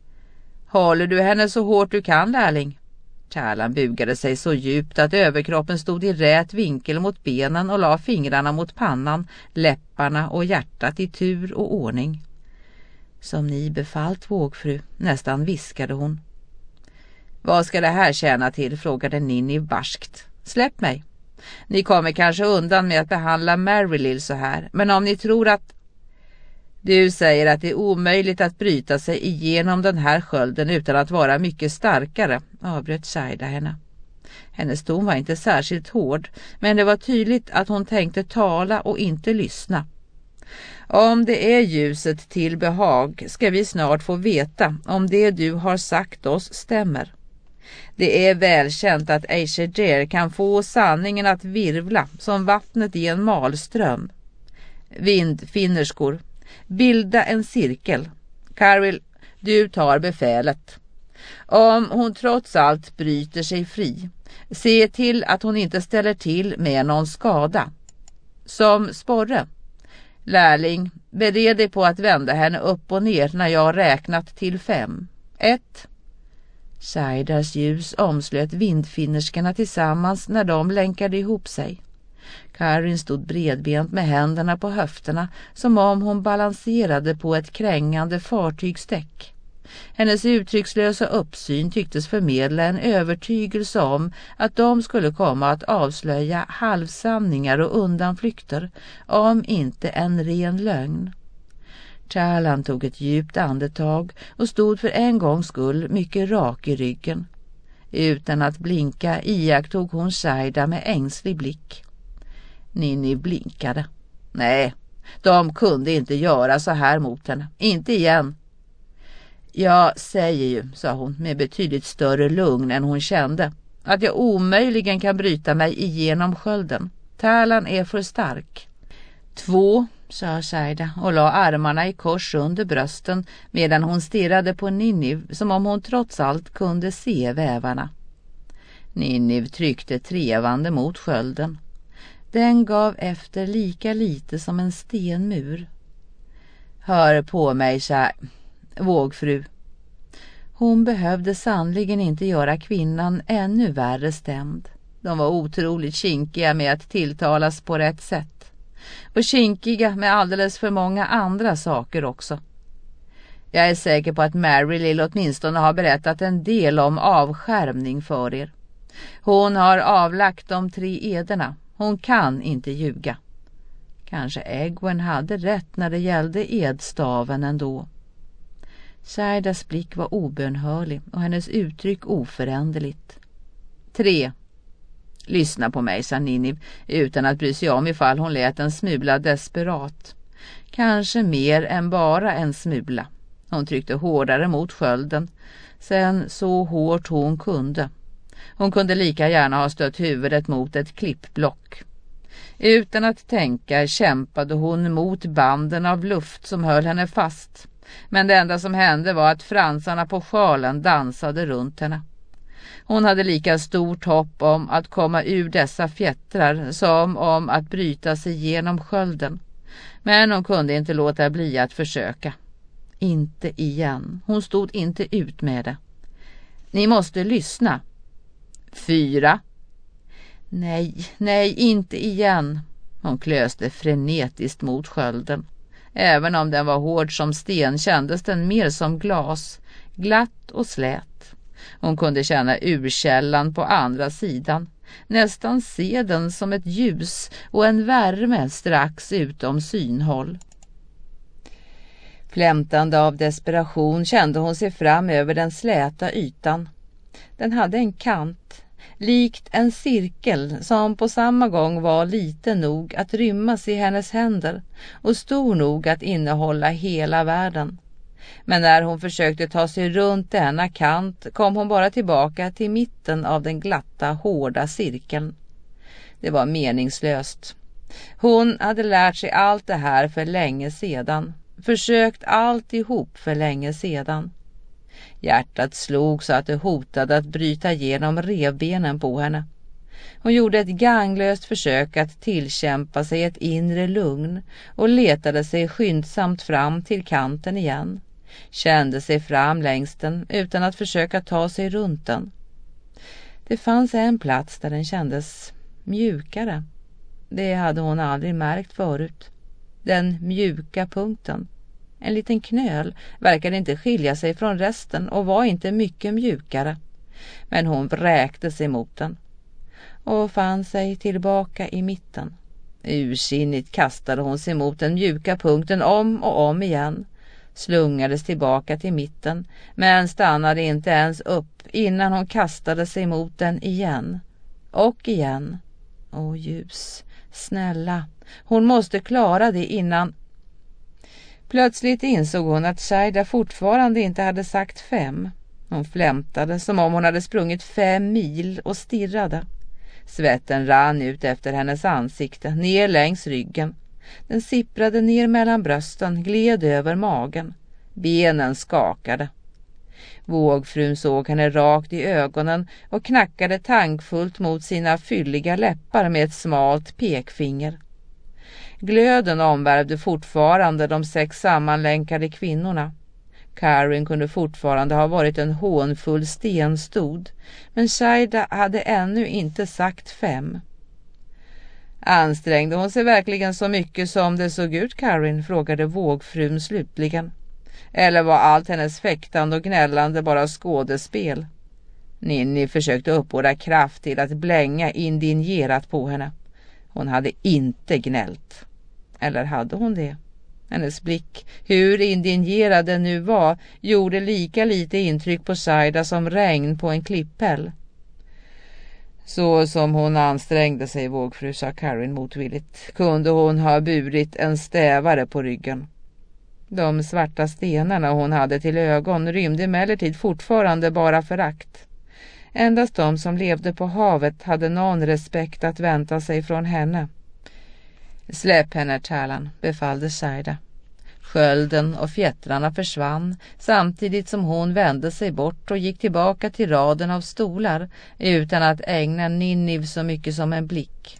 Håller du henne så hårt du kan, lärling? Talon bugade sig så djupt att överkroppen stod i rät vinkel mot benen och la fingrarna mot pannan, läpparna och hjärtat i tur och ordning. Som ni befallt, vågfru, nästan viskade hon. Vad ska det här tjäna till, frågade Ninniv barskt. Släpp mig. Ni kommer kanske undan med att behandla Marylill så här, men om ni tror att... Du säger att det är omöjligt att bryta sig igenom den här skölden utan att vara mycket starkare, avbröt Saida henne. Hennes ton var inte särskilt hård, men det var tydligt att hon tänkte tala och inte lyssna. Om det är ljuset till behag ska vi snart få veta om det du har sagt oss stämmer. Det är välkänt att Aysher kan få sanningen att virvla som vattnet i en malström. Vindfinnerskor, bilda en cirkel. Carwyll, du tar befälet. Om hon trots allt bryter sig fri, se till att hon inte ställer till med någon skada. Som Sporre. Lärling, bered dig på att vända henne upp och ner när jag räknat till fem. Ett. Saidas ljus omslöt vindfinnerskarna tillsammans när de länkade ihop sig. Karin stod bredbent med händerna på höfterna som om hon balanserade på ett krängande fartygsdäck. Hennes uttryckslösa uppsyn tycktes förmedla en övertygelse om att de skulle komma att avslöja halvsanningar och undanflykter, om inte en ren lögn. Talan tog ett djupt andetag och stod för en gångs skull mycket rak i ryggen. Utan att blinka iakttog hon Saida med ängslig blick. Ninni blinkade. Nej, de kunde inte göra så här mot henne. Inte igen. Jag säger ju, sa hon med betydligt större lugn än hon kände, att jag omöjligen kan bryta mig igenom skölden. Talan är för stark. Två, sa Saida och la armarna i kors under brösten medan hon stirrade på Ninniv som om hon trots allt kunde se vävarna. Ninniv tryckte trevande mot skölden. Den gav efter lika lite som en stenmur. Hör på mig, sa vågfru. Hon behövde sannligen inte göra kvinnan ännu värre stämd. De var otroligt kinkiga med att tilltalas på rätt sätt. Och kinkiga med alldeles för många andra saker också. Jag är säker på att Marylill åtminstone har berättat en del om avskärmning för er. Hon har avlagt de tre ederna. Hon kan inte ljuga. Kanske Egwene hade rätt när det gällde edstaven ändå. Saidas blick var obönhörlig och hennes uttryck oföränderligt. Tre. Lyssna på mig, sa Ninniv, utan att bry sig om ifall hon lät en smula desperat. Kanske mer än bara en smula. Hon tryckte hårdare mot skölden, sen så hårt hon kunde. Hon kunde lika gärna ha stött huvudet mot ett klippblock. Utan att tänka kämpade hon mot banden av luft som höll henne fast. Men det enda som hände var att fransarna på sjalen dansade runt henne. Hon hade lika stort hopp om att komma ur dessa fjättrar som om att bryta sig genom skölden. Men hon kunde inte låta bli att försöka. Inte igen. Hon stod inte ut med det. Ni måste lyssna. Fyra. Nej, nej, inte igen. Hon klöste frenetiskt mot skölden. Även om den var hård som sten kändes den mer som glas, glatt och slät. Hon kunde känna urkällan på andra sidan, nästan se den som ett ljus och en värme strax utom synhåll. Flämtande av desperation kände hon sig fram över den släta ytan. Den hade en kant, likt en cirkel som på samma gång var liten nog att rymmas i hennes händer och stor nog att innehålla hela världen. Men när hon försökte ta sig runt denna kant kom hon bara tillbaka till mitten av den glatta, hårda cirkeln. Det var meningslöst. Hon hade lärt sig allt det här för länge sedan, försökt allt ihop för länge sedan. Hjärtat slog så att det hotade att bryta igenom revbenen på henne. Hon gjorde ett ganglöst försök att tillkämpa sig ett inre lugn och letade sig skyndsamt fram till kanten igen. Kände sig fram längs den utan att försöka ta sig runt den. Det fanns en plats där den kändes mjukare. Det hade hon aldrig märkt förut. Den mjuka punkten. En liten knöl verkade inte skilja sig från resten och var inte mycket mjukare. Men hon vräkte sig mot den. och fann sig tillbaka i mitten. Ursinnigt kastade hon sig mot den mjuka punkten om och om igen, slungades tillbaka till mitten, men stannade inte ens upp innan hon kastade sig mot den igen. Och igen. Åh ljus, snälla, hon måste klara det innan... Plötsligt insåg hon att Saida fortfarande inte hade sagt fem. Hon flämtade som om hon hade sprungit fem mil och stirrade. Svetten rann ut efter hennes ansikte, ner längs ryggen. Den sipprade ner mellan brösten, gled över magen. Benen skakade. Vågfrun såg henne rakt i ögonen och knackade tankfullt mot sina fylliga läppar med ett smalt pekfinger. Glöden omvärvde fortfarande de sex sammanlänkade kvinnorna. Karin kunde fortfarande ha varit en hånfull stenstod, men Saida hade ännu inte sagt fem. Ansträngde hon sig verkligen så mycket som det såg ut, Karin, frågade vågfrun slutligen. Eller var allt hennes fäktande och gnällande bara skådespel? Ninni försökte uppbåda kraft till att blänga indignerat på henne. Hon hade inte gnällt. Eller hade hon det? Hennes blick, hur indignerad den nu var, gjorde lika lite intryck på Saida som regn på en klipphäll. Så som hon ansträngde sig, vågfru, sa Karin motvilligt, kunde hon ha burit en stävare på ryggen. De svarta stenarna hon hade till ögon rymde emellertid fortfarande bara förakt. Endast de som levde på havet hade någon respekt att vänta sig från henne. Släpp henne, Talan, befallde Saida. Skölden och fjättrarna försvann samtidigt som hon vände sig bort och gick tillbaka till raden av stolar utan att ägna Ninniv så mycket som en blick.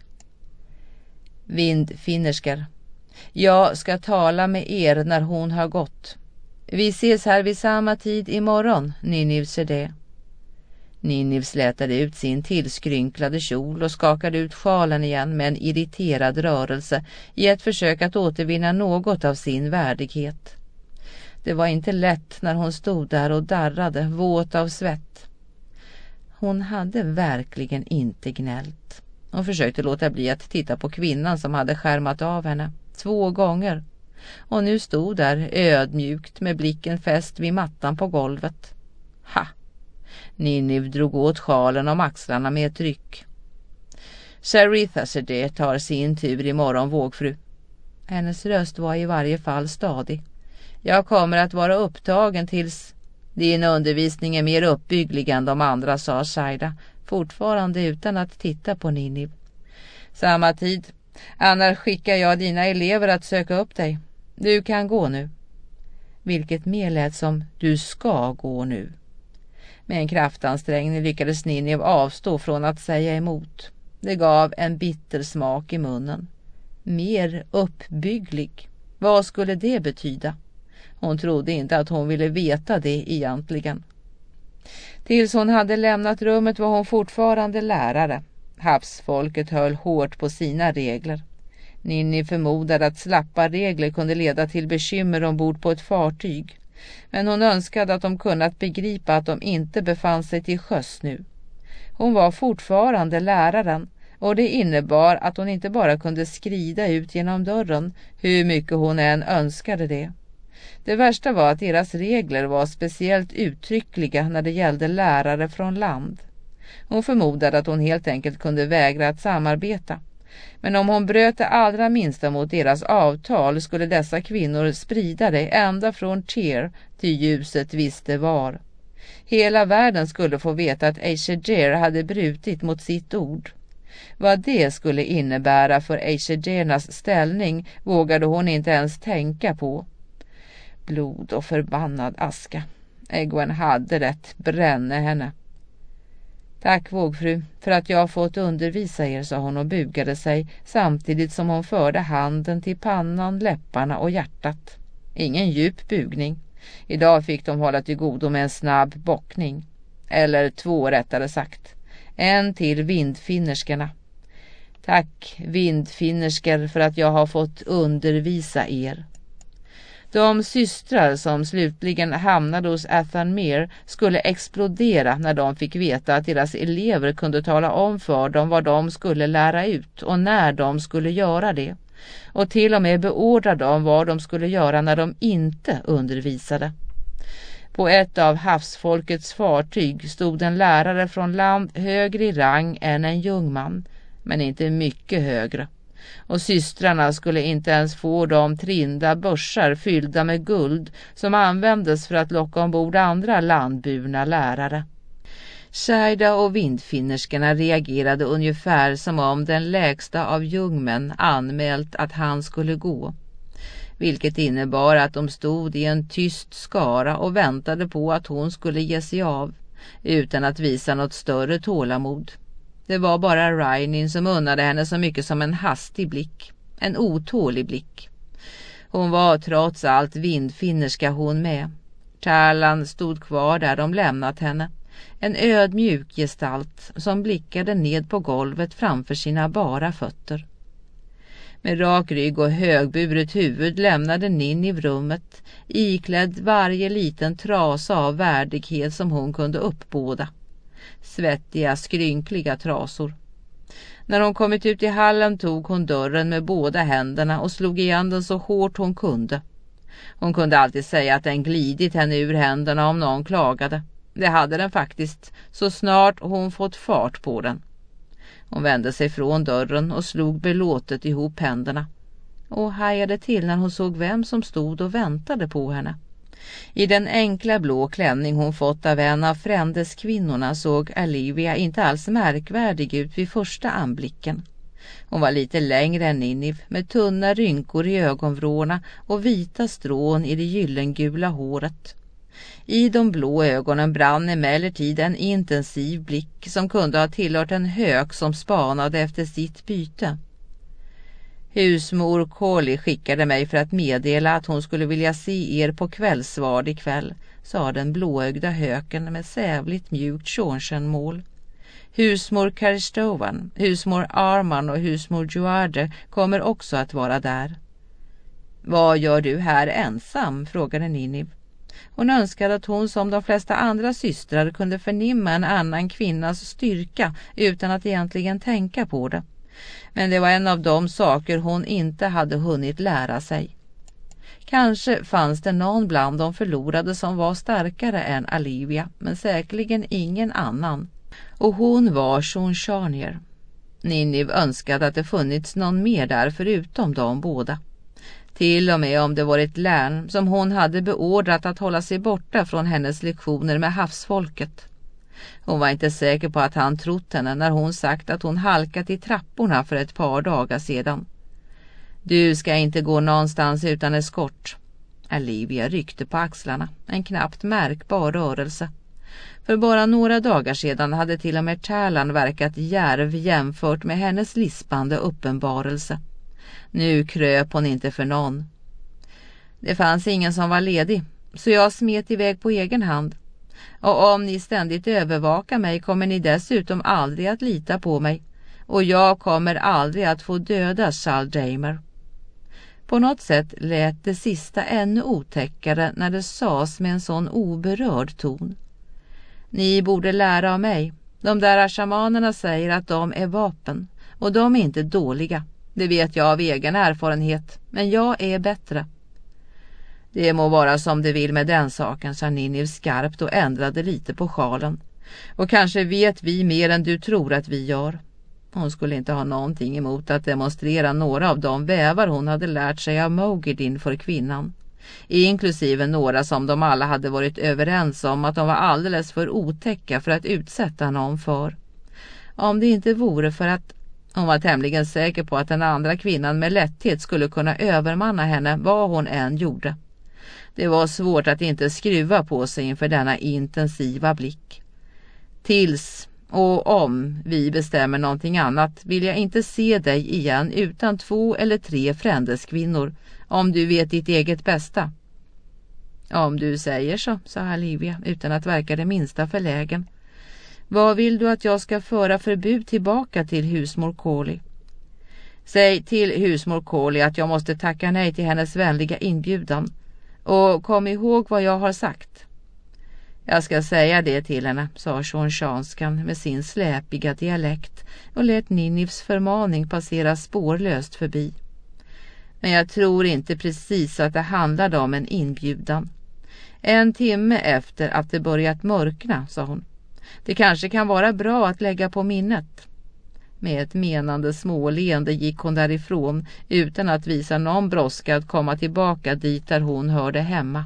Vindfinnerskar. Jag ska tala med er när hon har gått. Vi ses här vid samma tid imorgon, Ninniv ser det. Ninniv slätade ut sin tillskrynklade kjol och skakade ut sjalen igen med en irriterad rörelse i ett försök att återvinna något av sin värdighet. Det var inte lätt när hon stod där och darrade, våt av svett. Hon hade verkligen inte gnällt. Hon försökte låta bli att titta på kvinnan som hade skärmat av henne två gånger. Och nu stod där ödmjukt med blicken fäst vid mattan på golvet. Ha! Ninniv drog åt sjalen om axlarna med ett ryck. Sharitha ser det tar sin tur imorgon, vågfru. Hennes röst var i varje fall stadig. Jag kommer att vara upptagen tills... Din undervisning är mer uppbygglig än de andra, sa Saida, fortfarande utan att titta på Ninniv. Samma tid. Annars skickar jag dina elever att söka upp dig. Du kan gå nu. Vilket mer lät som du ska gå nu. Med en kraftansträngning lyckades Ninniv avstå från att säga emot. Det gav en bitter smak i munnen. Mer uppbygglig. Vad skulle det betyda? Hon trodde inte att hon ville veta det egentligen. Tills hon hade lämnat rummet var hon fortfarande lärare. Havsfolket höll hårt på sina regler. Ninni förmodade att slappa regler kunde leda till bekymmer ombord på ett fartyg. Men hon önskade att de kunnat begripa att de inte befann sig till sjöss nu. Hon var fortfarande läraren och det innebar att hon inte bara kunde skrida ut genom dörren hur mycket hon än önskade det. Det värsta var att deras regler var speciellt uttryckliga när det gällde lärare från land. Hon förmodade att hon helt enkelt kunde vägra att samarbeta. Men om hon bröt det allra minsta mot deras avtal skulle dessa kvinnor sprida det ända från Tyr till ljuset visste var. Hela världen skulle få veta att Ayshejer hade brutit mot sitt ord. Vad det skulle innebära för Ayshejernas ställning vågade hon inte ens tänka på. Blod och förbannad aska. Egwene hade rätt, bränne henne. Tack, vågfru, för att jag har fått undervisa er, sa hon och bugade sig samtidigt som hon förde handen till pannan, läpparna och hjärtat. Ingen djup bugning. Idag fick de hålla till godo med en snabb bockning. Eller två rättare sagt. En till vindfinnerskarna. Tack, vindfinnerskar, för att jag har fått undervisa er. De systrar som slutligen hamnade hos Athenmere skulle explodera när de fick veta att deras elever kunde tala om för dem vad de skulle lära ut och när de skulle göra det, och till och med beordra dem vad de skulle göra när de inte undervisade. På ett av havsfolkets fartyg stod en lärare från land högre i rang än en jungman, men inte mycket högre. Och systrarna skulle inte ens få de trinda börsar fyllda med guld som användes för att locka ombord andra landburna lärare. Shaida och vindfinnerskorna reagerade ungefär som om den lägsta av jungmän anmält att han skulle gå, vilket innebar att de stod i en tyst skara och väntade på att hon skulle ge sig av, utan att visa något större tålamod. Det var bara Rynin som unnade henne så mycket som en hastig blick, en otålig blick. Hon var trots allt vindfinnerska hon med. Tallan stod kvar där de lämnat henne, en ödmjuk gestalt som blickade ned på golvet framför sina bara fötter. Med rak rygg och högburet huvud lämnade Ninniv rummet, iklädd varje liten trasa av värdighet som hon kunde uppbåda. Svettiga, skrynkliga trasor. När hon kommit ut i hallen tog hon dörren med båda händerna och slog igen den så hårt hon kunde. Hon kunde alltid säga att den glidit henne ur händerna om någon klagade. Det hade den faktiskt, så snart hon fått fart på den. Hon vände sig från dörren och slog belåtet ihop händerna. Och hajade till när hon såg vem som stod och väntade på henne. I den enkla blå klänning hon fått av en av frändeskvinnorna såg Alivia inte alls märkvärdig ut vid första anblicken. Hon var lite längre än Ninniv, med tunna rynkor i ögonvrårna och vita strån i det gyllengula håret. I de blå ögonen brann emellertid en intensiv blick som kunde ha tillhört en hök som spanade efter sitt byte. Husmor Collie skickade mig för att meddela att hon skulle vilja se er på kvällsvard ikväll, sa den blåögda höken med sävligt mjukt tjornskänmål. Husmor Karstovan, husmor Arman och husmor Joarde kommer också att vara där. Vad gör du här ensam? Frågade Ninniv. Hon önskade att hon som de flesta andra systrar kunde förnimma en annan kvinnas styrka utan att egentligen tänka på det. Men det var en av de saker hon inte hade hunnit lära sig. Kanske fanns det någon bland de förlorade som var starkare än Alivia, men säkerligen ingen annan. Och hon var Sean Charnier. Ninniv önskade att det funnits någon mer där förutom de båda. Till och med om det varit Lärn som hon hade beordrat att hålla sig borta från hennes lektioner med havsfolket. Hon var inte säker på att han trott henne när hon sagt att hon halkat i trapporna för ett par dagar sedan. Du ska inte gå någonstans utan eskort. Alivia ryckte på axlarna, en knappt märkbar rörelse. För bara några dagar sedan hade till och med Tallan verkat djärv jämfört med hennes lispande uppenbarelse. Nu kröp hon inte för någon. Det fanns ingen som var ledig, så jag smet iväg på egen hand. Och om ni ständigt övervakar mig kommer ni dessutom aldrig att lita på mig. Och jag kommer aldrig att få döda Saldamer. På något sätt lät det sista ännu otäckare när det sades med en sån oberörd ton. Ni borde lära av mig. De där shamanerna säger att de är vapen. Och de är inte dåliga. Det vet jag av egen erfarenhet. Men jag är bättre. Det må vara som det vill med den saken, sa Ninniv skarpt och ändrade lite på sjalen. Och kanske vet vi mer än du tror att vi gör. Hon skulle inte ha någonting emot att demonstrera några av de vävar hon hade lärt sig av Mogedin för kvinnan. Inklusive några som de alla hade varit överens om att de var alldeles för otäcka för att utsätta någon för. Om det inte vore för att hon var tämligen säker på att den andra kvinnan med lätthet skulle kunna övermanna henne vad hon än gjorde. Det var svårt att inte skruva på sig inför denna intensiva blick. Tills och om vi bestämmer någonting annat vill jag inte se dig igen utan två eller tre frändeskvinnor, om du vet ditt eget bästa. Om du säger så, sa Alivia utan att verka det minsta förlägen. Vad vill du att jag ska föra förbud tillbaka till husmor Collie? Säg till husmor Collie att jag måste tacka nej till hennes vänliga inbjudan. Och kom ihåg vad jag har sagt. Jag ska säga det till henne, sa Shonshanskan med sin släpiga dialekt och lät Ninivs förmaning passera spårlöst förbi. Men jag tror inte precis att det handlade om en inbjudan. En timme efter att det börjat mörkna, sa hon. Det kanske kan vara bra att lägga på minnet. Med ett menande småleende gick hon därifrån utan att visa någon brådska att komma tillbaka dit där hon hörde hemma.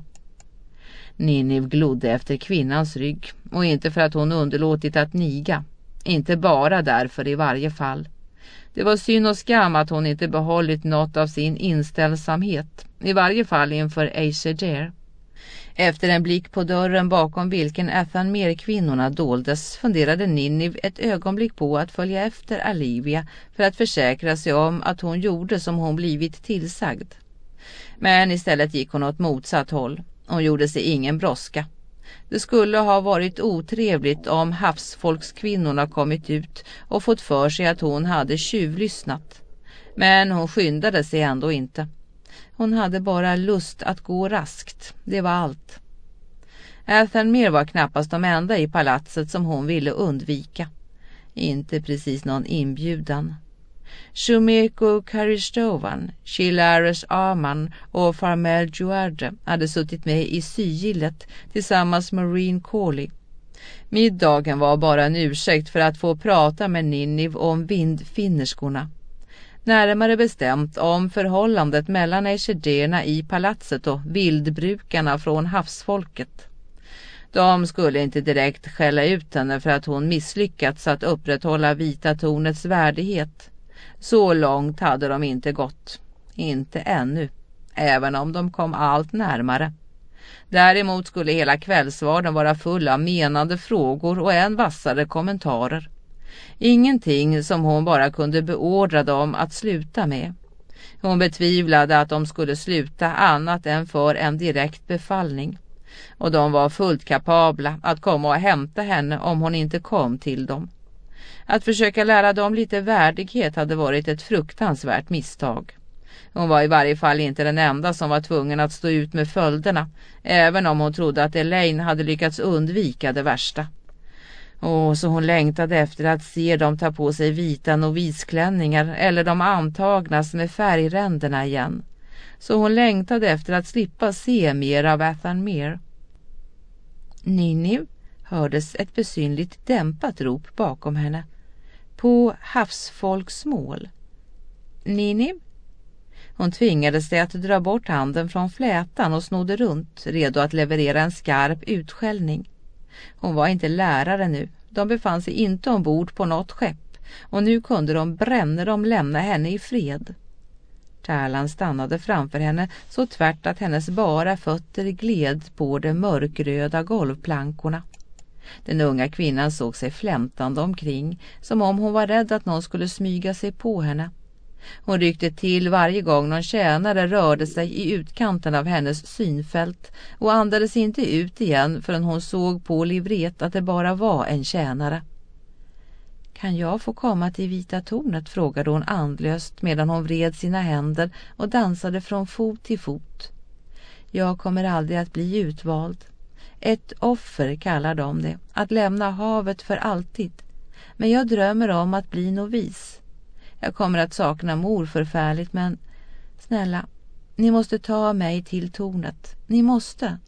Niniv glodde efter kvinnans rygg, och inte för att hon underlåtit att niga. Inte bara därför i varje fall. Det var synd och skam att hon inte behållit något av sin inställsamhet, i varje fall inför Aysegir. Efter en blick på dörren bakom vilken Athanmer-kvinnorna doldes funderade Niniv ett ögonblick på att följa efter Olivia för att försäkra sig om att hon gjorde som hon blivit tillsagd. Men istället gick hon åt motsatt håll. Hon gjorde sig ingen brådska. Det skulle ha varit otrevligt om havsfolkskvinnorna kommit ut och fått för sig att hon hade tjuvlyssnat. Men hon skyndade sig ändå inte. Hon hade bara lust att gå raskt, det var allt. Athanmer var knappast de enda i palatset som hon ville undvika. Inte precis någon inbjudan. Shumeko Karistovan, Chilares Aman och Farmel Juarde hade suttit med i sygillet tillsammans med Marine Corley. Middagen var bara en ursäkt för att få prata med Niniv om vindfinnerskorna. Närmare bestämt om förhållandet mellan Aysegirerna i palatset och vildbrukarna från havsfolket. De skulle inte direkt skälla ut henne för att hon misslyckats att upprätthålla Vita tornets värdighet. Så långt hade de inte gått. Inte ännu, även om de kom allt närmare. Däremot skulle hela kvällsvarden vara full av menande frågor och än vassare kommentarer. Ingenting som hon bara kunde beordra dem att sluta med. Hon betvivlade att de skulle sluta annat än för en direkt befallning. Och de var fullt kapabla att komma och hämta henne om hon inte kom till dem. Att försöka lära dem lite värdighet hade varit ett fruktansvärt misstag. Hon var i varje fall inte den enda som var tvungen att stå ut med följderna, även om hon trodde att Elaine hade lyckats undvika det värsta. Och så hon längtade efter att se dem ta på sig vita novisklänningar eller de antagnas med färgränderna igen. Så hon längtade efter att slippa se mer av Athanmer. Niniv, hördes ett besynligt dämpat rop bakom henne. På havsfolksmål. Niniv? Hon tvingades sig att dra bort handen från flätan och snodde runt, redo att leverera en skarp utskällning. Hon var inte lärare nu. De befann sig inte ombord på något skepp, och nu kunde de bränna dem lämna henne i fred. Tärlan stannade framför henne så tvärt att hennes bara fötter gled på de mörkröda golvplankorna. Den unga kvinnan såg sig flämtande omkring, som om hon var rädd att någon skulle smyga sig på henne. Hon ryckte till varje gång någon tjänare rörde sig i utkanten av hennes synfält och andades inte ut igen förrän hon såg på livret att det bara var en tjänare. Kan jag få komma till Vita tornet, frågade hon andlöst medan hon vred sina händer och dansade från fot till fot. Jag kommer aldrig att bli utvald. Ett offer kallar de det, att lämna havet för alltid. Men jag drömmer om att bli novis. Jag kommer att sakna mor förfärligt, men snälla, ni måste ta mig till tornet. Ni måste.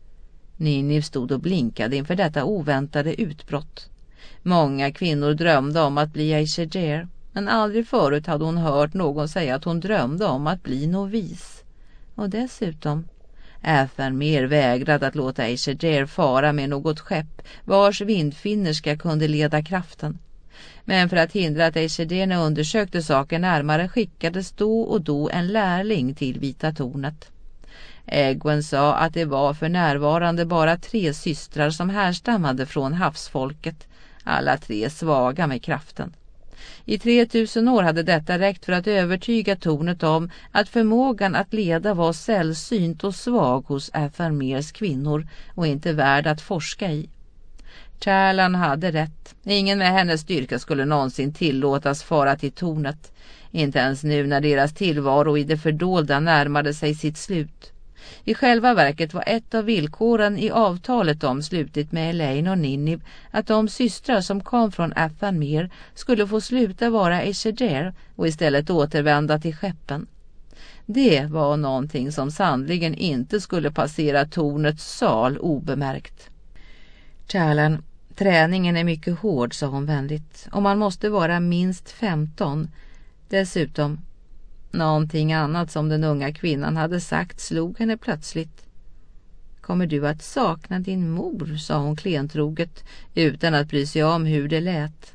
Niniv stod och blinkade inför detta oväntade utbrott. Många kvinnor drömde om att bli Aysegir, men aldrig förut hade hon hört någon säga att hon drömde om att bli novis. Och dessutom, Athanmer vägrade att låta Aysegir fara med något skepp vars vindfinnerska kunde leda kraften. Men för att hindra att Aysegirerna undersökte saken närmare skickades då och då en lärling till Vita tornet. Egwin sa att det var för närvarande bara tre systrar som härstammade från havsfolket, alla tre svaga med kraften. I tre tusen år hade detta räckt för att övertyga tornet om att förmågan att leda var sällsynt och svag hos Athanmers kvinnor och inte värd att forska i. Tärlan hade rätt. Ingen med hennes styrka skulle någonsin tillåtas fara till tornet. Inte ens nu när deras tillvaro i det fördolda närmade sig sitt slut. I själva verket var ett av villkoren i avtalet de slutit med Elaine och Ninniv att de systrar som kom från Athanmere skulle få sluta vara Aes Sedai och istället återvända till skeppen. Det var någonting som sannligen inte skulle passera tornets sal obemärkt. Talon, träningen är mycket hård, sa hon vänligt, och man måste vara minst femton. Dessutom, någonting annat som den unga kvinnan hade sagt slog henne plötsligt. Kommer du att sakna din mor, sa hon klentroget, utan att bry sig om hur det lät.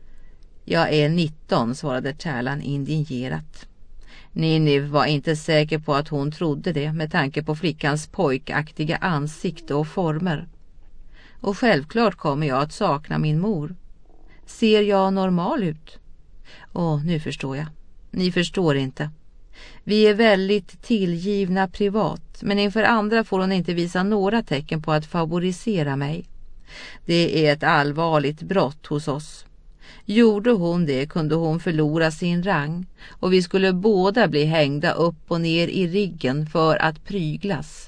Jag är nitton, svarade Talon indignerat. Ninniv var inte säker på att hon trodde det med tanke på flickans pojkaktiga ansikte och former. Och självklart kommer jag att sakna min mor. Ser jag normal ut? Åh, nu förstår jag. Ni förstår inte. Vi är väldigt tillgivna privat, men inför andra får hon inte visa några tecken på att favorisera mig. Det är ett allvarligt brott hos oss. Gjorde hon det kunde hon förlora sin rang och vi skulle båda bli hängda upp och ner i riggen för att pryglas.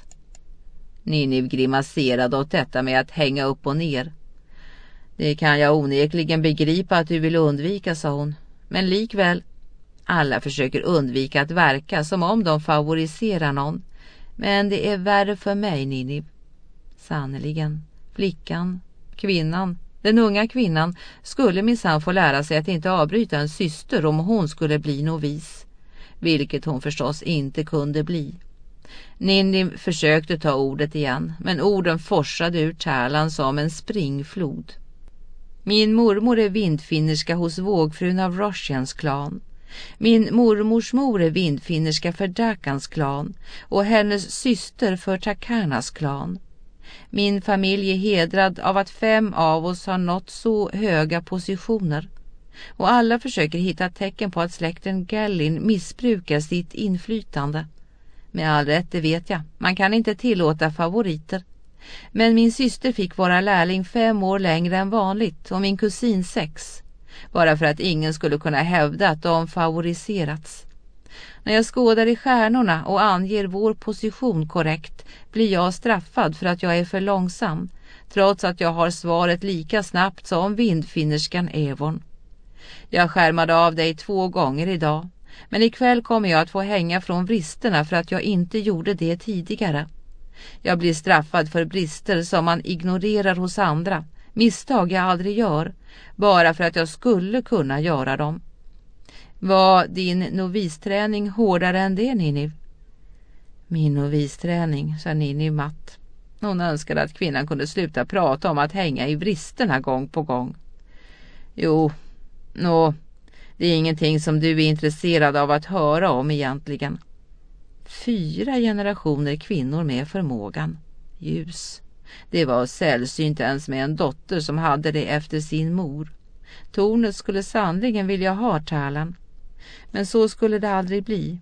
Ninniv grimaserade åt detta med att hänga upp och ner. Det kan jag onekligen begripa att du vill undvika, sa hon. Men likväl, alla försöker undvika att verka som om de favoriserar någon. Men det är värre för mig, Ninniv. Sannoliken, flickan, kvinnan, den unga kvinnan skulle minsann få lära sig att inte avbryta en syster om hon skulle bli novis. Vilket hon förstås inte kunde bli. Ninniv försökte ta ordet igen, men orden forsade ur Talon som en springflod. Min mormor är vindfinnerska hos vågfrun av Roshians klan. Min mormors mor är vindfinnerska för Dakans klan och hennes syster för Takarnas klan. Min familj är hedrad av att fem av oss har nått så höga positioner. Och alla försöker hitta tecken på att släkten Gallin missbrukar sitt inflytande. Med all rätt, det vet jag. Man kan inte tillåta favoriter. Men min syster fick vara lärling fem år längre än vanligt och min kusin sex. Bara för att ingen skulle kunna hävda att de favoriserats. När jag skådar i stjärnorna och anger vår position korrekt blir jag straffad för att jag är för långsam, trots att jag har svaret lika snabbt som vindfinnerskan Evon. Jag skärmade av dig två gånger idag, men ikväll kommer jag att få hänga från bristerna för att jag inte gjorde det tidigare. Jag blir straffad för brister som man ignorerar hos andra, misstag jag aldrig gör, bara för att jag skulle kunna göra dem. Var din novisträning hårdare än det, Ninniv? Min novisträning, sa Ninniv matt. Hon önskade att kvinnan kunde sluta prata om att hänga i bristerna gång på gång. Jo, nå, det är ingenting som du är intresserad av att höra om egentligen. Fyra generationer kvinnor med förmågan. Ljus. Det var sällsynt ens med en dotter som hade det efter sin mor. Tornet skulle sannligen vilja ha Talon. Men så skulle det aldrig bli.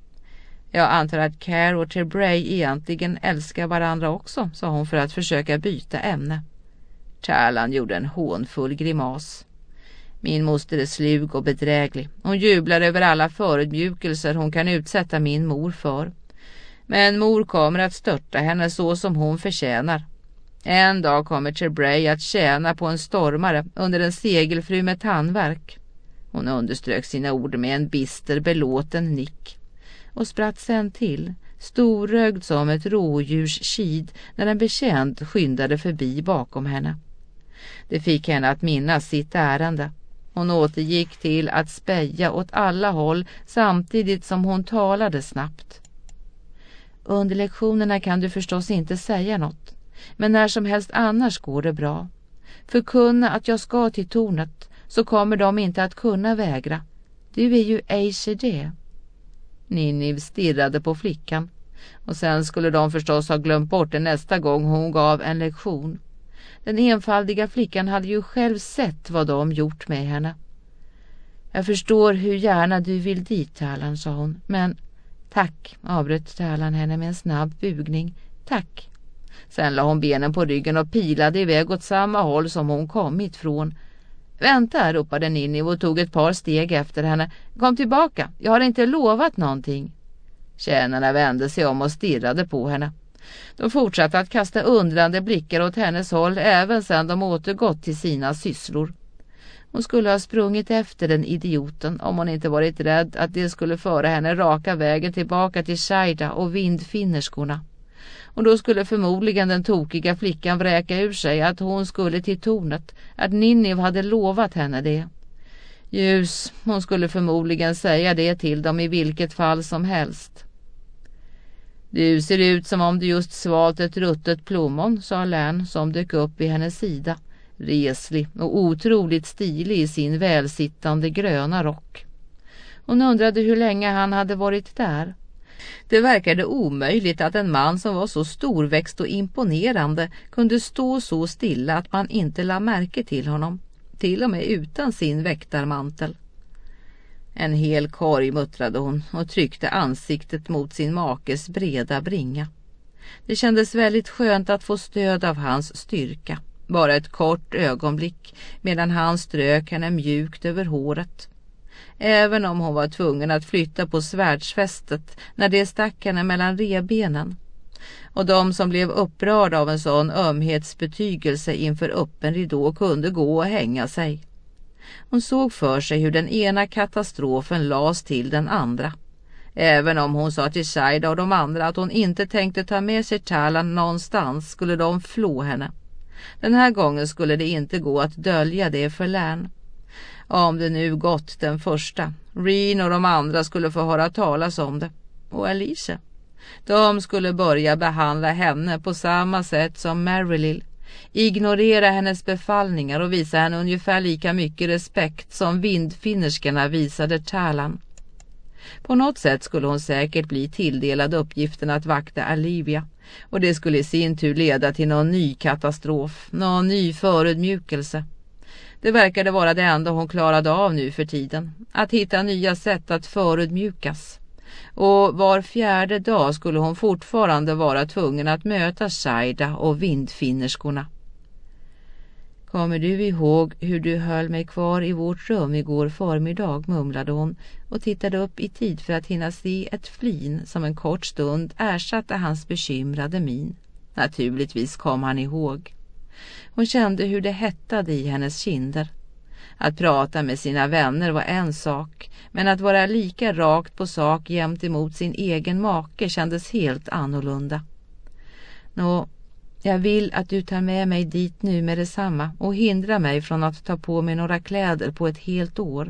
Jag antar att Care och Terbray egentligen älskar varandra också, sa hon för att försöka byta ämne. Talon gjorde en hånfull grimas. Min moster är slug och bedräglig. Hon jublar över alla förödmjukelser hon kan utsätta min mor för. Men mor kommer att störta henne så som hon förtjänar. En dag kommer Terbray att tjäna på en stormare under en segelfru med tandvärk. Hon underströk sina ord med en bister belåten nick och spratt sen till, storrögd som ett rådjurskid när en betjänt skyndade förbi bakom henne. Det fick henne att minnas sitt ärende. Hon återgick till att speja åt alla håll samtidigt som hon talade snabbt. Under lektionerna kan du förstås inte säga något, men när som helst annars går det bra. Förkunna att jag ska till tornet, så kommer de inte att kunna vägra. Du är ju Aes Sedai. Ninniv stirrade på flickan, och sen skulle de förstås ha glömt bort det nästa gång hon gav en lektion. Den enfaldiga flickan hade ju själv sett vad de gjort med henne. Jag förstår hur gärna du vill dit, Talon, sa hon. Men tack, avbröt Talon henne med en snabb bugning. Tack. Sen la hon benen på ryggen och pilade iväg åt samma håll som hon kommit från. Vänta, ropade Ninniv och tog ett par steg efter henne. Kom tillbaka, jag har inte lovat någonting. Tjänarna vände sig om och stirrade på henne. De fortsatte att kasta undrande blickar åt hennes håll även sedan de återgått till sina sysslor. Hon skulle ha sprungit efter den idioten om hon inte varit rädd att det skulle föra henne raka vägen tillbaka till Shaida och vindfinnerskorna. Och då skulle förmodligen den tokiga flickan vräka ur sig att hon skulle till tornet, att Ninniv hade lovat henne det. Ljus, hon skulle förmodligen säga det till dem i vilket fall som helst. Du ser ut som om du just svalt ett ruttet plommon, sa Län som dök upp vid hennes sida, reslig och otroligt stilig i sin välsittande gröna rock. Hon undrade hur länge han hade varit där. Det verkade omöjligt att en man som var så storväxt och imponerande kunde stå så stilla att man inte la märke till honom, till och med utan sin väktarmantel. En hel korg, muttrade hon och tryckte ansiktet mot sin makes breda bringa. Det kändes väldigt skönt att få stöd av hans styrka, bara ett kort ögonblick medan han strök henne mjukt över håret. Även om hon var tvungen att flytta på svärdsfästet när det stack henne mellan rebenen. Och de som blev upprörda av en sån ömhetsbetygelse inför öppen ridå kunde gå och hänga sig. Hon såg för sig hur den ena katastrofen las till den andra. Även om hon sa till Shaida och de andra att hon inte tänkte ta med sig Talan någonstans skulle de flå henne. Den här gången skulle det inte gå att dölja det för Län. Om det nu gått den första, Reen och de andra skulle få höra talas om det. Och Alicia. De skulle börja behandla henne på samma sätt som Marylill. Ignorera hennes befallningar och visa henne ungefär lika mycket respekt som vindfinnerskarna visade Talan. På något sätt skulle hon säkert bli tilldelad uppgiften att vakta Olivia, och det skulle i sin tur leda till någon ny katastrof, någon ny förödmjukelse. Det verkade vara det enda hon klarade av nu för tiden, att hitta nya sätt att förödmjukas. Och var fjärde dag skulle hon fortfarande vara tvungen att möta Shaida och vindfinnerskorna. Kommer du ihåg hur du höll mig kvar i vårt rum igår förmiddag, mumlade hon och tittade upp i tid för att hinna se ett flin som en kort stund ersatte hans bekymrade min. Naturligtvis kom han ihåg. Hon kände hur det hettade i hennes kinder. Att prata med sina vänner var en sak, men att vara lika rakt på sak jämt emot sin egen make kändes helt annorlunda. Nå, jag vill att du tar med mig dit nu med detsamma och hindrar mig från att ta på mig några kläder på ett helt år.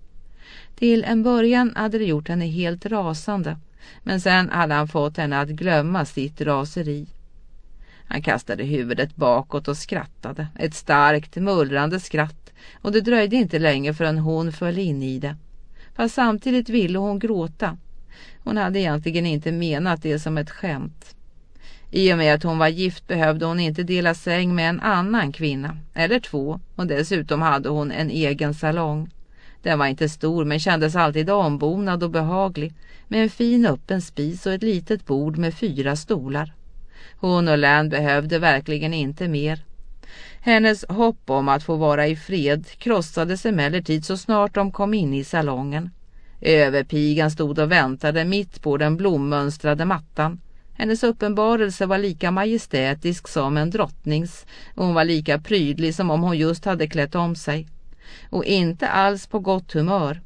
Till en början hade det gjort henne helt rasande, men sen hade han fått henne att glömma sitt raseri. Han kastade huvudet bakåt och skrattade, ett starkt mullrande skratt, och det dröjde inte länge förrän hon föll in i det. Fast samtidigt ville hon gråta. Hon hade egentligen inte menat det som ett skämt. I och med att hon var gift behövde hon inte dela säng med en annan kvinna, eller två, och dessutom hade hon en egen salong. Den var inte stor men kändes alltid ombonad och behaglig, med en fin öppen spis och ett litet bord med fyra stolar. Hon och Län behövde verkligen inte mer. Hennes hopp om att få vara i fred krossades emellertid så snart de kom in i salongen. Överpigan stod och väntade mitt på den blommönstrade mattan. Hennes uppenbarelse var lika majestätisk som en drottnings, och hon var lika prydlig som om hon just hade klätt om sig. Och inte alls på gott humör.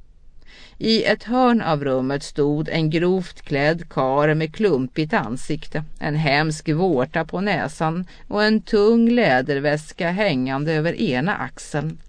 I ett hörn av rummet stod en grovt klädd karl med klumpigt ansikte, en hemsk vårta på näsan och en tung läderväska hängande över ena axeln.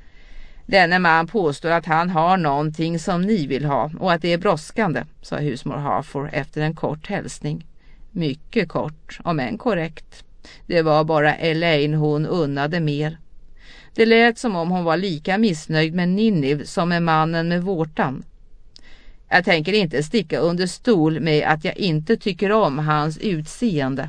Denne man påstår att han har någonting som ni vill ha och att det är brådskande, sa husmor Harford efter en kort hälsning. Mycket kort, om än korrekt. Det var bara Elaine hon unnade mer. Det lät som om hon var lika missnöjd med Ninniv som med mannen med vårtan. Jag tänker inte sticka under stol med att jag inte tycker om hans utseende.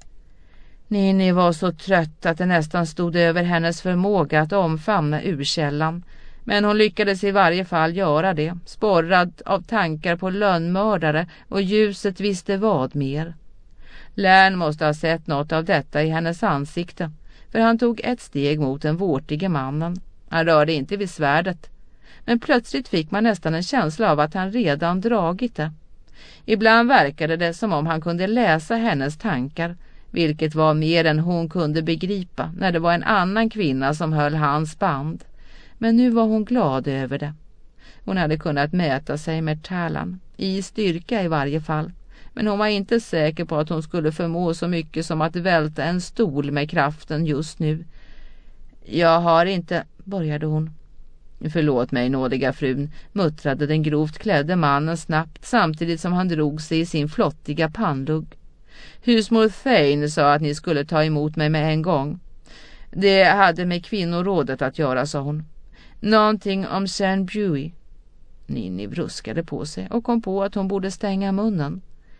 Ninniv var så trött att det nästan stod över hennes förmåga att omfamna urkällan. Men hon lyckades i varje fall göra det, sporrad av tankar på lönnmördare, och ljuset visste vad mer. Lärn måste ha sett något av detta i hennes ansikte, för han tog ett steg mot den vårtige mannen. Han rörde inte vid svärdet, men plötsligt fick man nästan en känsla av att han redan dragit det. Ibland verkade det som om han kunde läsa hennes tankar, vilket var mer än hon kunde begripa när det var en annan kvinna som höll hans band. Men nu var hon glad över det. Hon hade kunnat mäta sig med Talon, i styrka i varje fall. Men hon var inte säker på att hon skulle förmå så mycket som att välta en stol med kraften just nu. Jag har inte, började hon. Förlåt mig, nådiga frun, muttrade den grovt klädde mannen snabbt samtidigt som han drog sig i sin flottiga pannlugg. Husmor Thane sa att ni skulle ta emot mig med en gång. Det hade med kvinnorådet att göra, sa hon. Någonting om Saint Beuy. Ninni vruskade på sig och kom på att hon borde stänga munnen.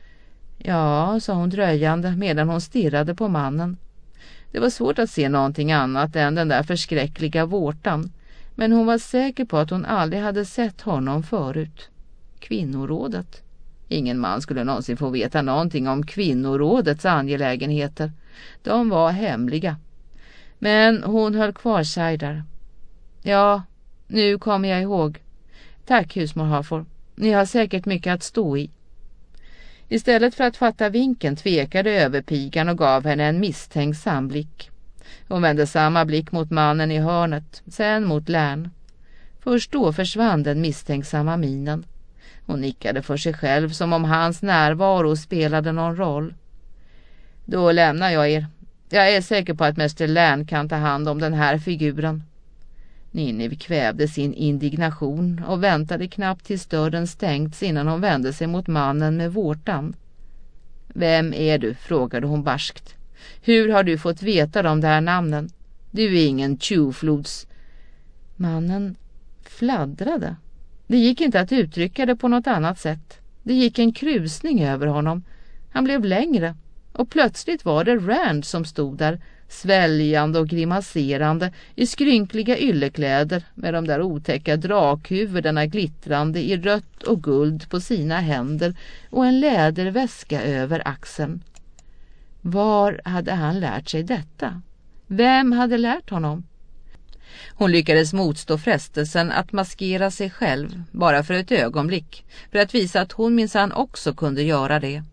Ja, sa hon dröjande medan hon stirrade på mannen. Det var svårt att se någonting annat än den där förskräckliga vårtan, men hon var säker på att hon aldrig hade sett honom förut. Kvinnorådet. Ingen man skulle någonsin få veta någonting om kvinnorådets angelägenheter. De var hemliga. Men hon höll kvar sig där. Ja, nu kommer jag ihåg. Tack, husmor Harford. Ni har säkert mycket att stå i. Istället för att fatta vinken tvekade överpigan och gav henne en misstänksam blick. Hon vände samma blick mot mannen i hörnet, sen mot Lärn. Först då försvann den misstänksamma minen. Hon nickade för sig själv som om hans närvaro spelade någon roll. Då lämnar jag er. Jag är säker på att mäster Lärn kan ta hand om den här figuren. Ninni kvävde sin indignation och väntade knappt tills dörren stängts innan hon vände sig mot mannen med vårtan. Vem är du? Frågade hon barskt. Hur har du fått veta de där namnen? Du är ingen tjuvflods. Mannen fladdrade. Det gick inte att uttrycka det på något annat sätt. Det gick en krusning över honom. Han blev längre och plötsligt var det Rand som stod där, sväljande och grimaserande i skrynkliga yllekläder med de där otäcka drakhuvudena glittrande i rött och guld på sina händer och en läderväska över axeln. Var hade han lärt sig detta? Vem hade lärt honom? Hon lyckades motstå frestelsen att maskera sig själv bara för ett ögonblick, för att visa att hon minsann också kunde göra det.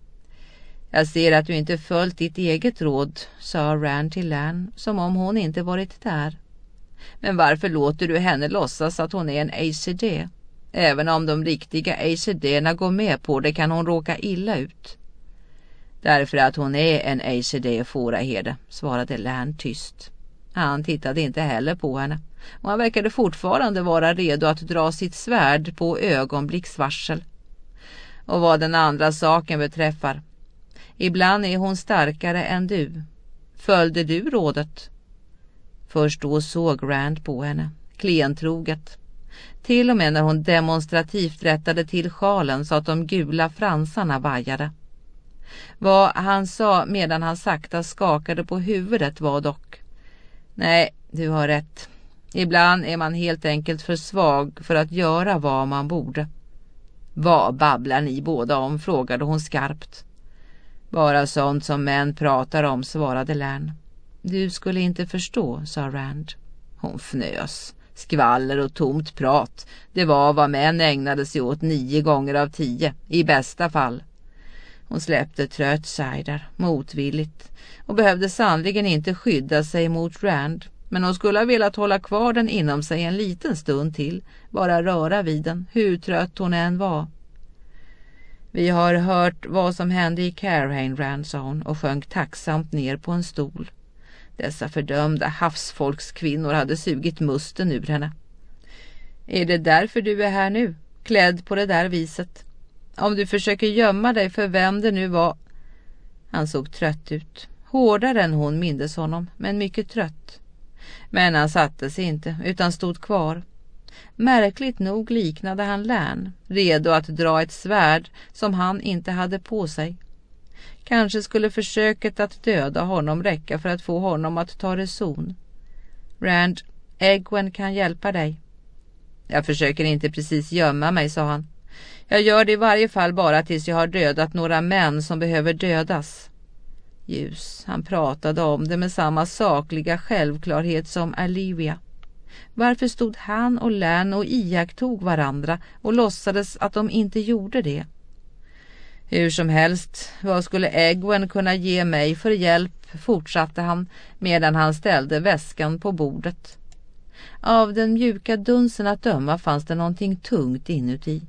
Jag ser att du inte följt ditt eget råd, sa Rand till Lärn, som om hon inte varit där. Men varför låter du henne låtsas att hon är en A C D? Även om de riktiga A C D-erna går med på det kan hon råka illa ut. Därför att hon är en A C D-fåraherde, svarade Lärn tyst. Han tittade inte heller på henne och han verkade fortfarande vara redo att dra sitt svärd på ögonblicksvarsel. Och vad den andra saken beträffar, ibland är hon starkare än du. Följde du rådet? Först då såg Rand på henne, klientroget. Till och med när hon demonstrativt rättade till sjalen så att de gula fransarna vajade. Vad han sa medan han sakta skakade på huvudet var dock: nej, du har rätt. Ibland är man helt enkelt för svag för att göra vad man borde. Vad babblar ni båda om? Frågade hon skarpt. Bara sånt som män pratar om, svarade Lärn. Du skulle inte förstå, sa Rand. Hon fnös. Skvaller och tomt prat. Det var vad män ägnade sig åt nio gånger av tio, i bästa fall. Hon släppte trött Cider, motvilligt, och behövde sannligen inte skydda sig mot Rand. Men hon skulle ha velat hålla kvar den inom sig en liten stund till, bara röra vid den, hur trött hon än var. Vi har hört vad som hände i Carhain, Rand, sa hon och sjönk tacksamt ner på en stol. Dessa fördömda havsfolkskvinnor hade sugit musten ur henne. Är det därför du är här nu, klädd på det där viset? Om du försöker gömma dig för vem det nu var. Han såg trött ut, hårdare än hon mindes honom, men mycket trött. Men han satte sig inte, utan stod kvar. Märkligt nog liknade han Lärn, redo att dra ett svärd som han inte hade på sig. Kanske skulle försöket att döda honom räcka för att få honom att ta reson. Rand, Egwene kan hjälpa dig. Jag försöker inte precis gömma mig, sa han. Jag gör det i varje fall bara tills jag har dödat några män som behöver dödas. Ljus, han pratade om det med samma sakliga självklarhet som Alivia. Varför stod han och Lärn och iakttog varandra och låtsades att de inte gjorde det? Hur som helst, vad skulle Egwene kunna ge mig för hjälp, fortsatte han medan han ställde väskan på bordet. Av den mjuka dunsen att döma fanns det någonting tungt inuti.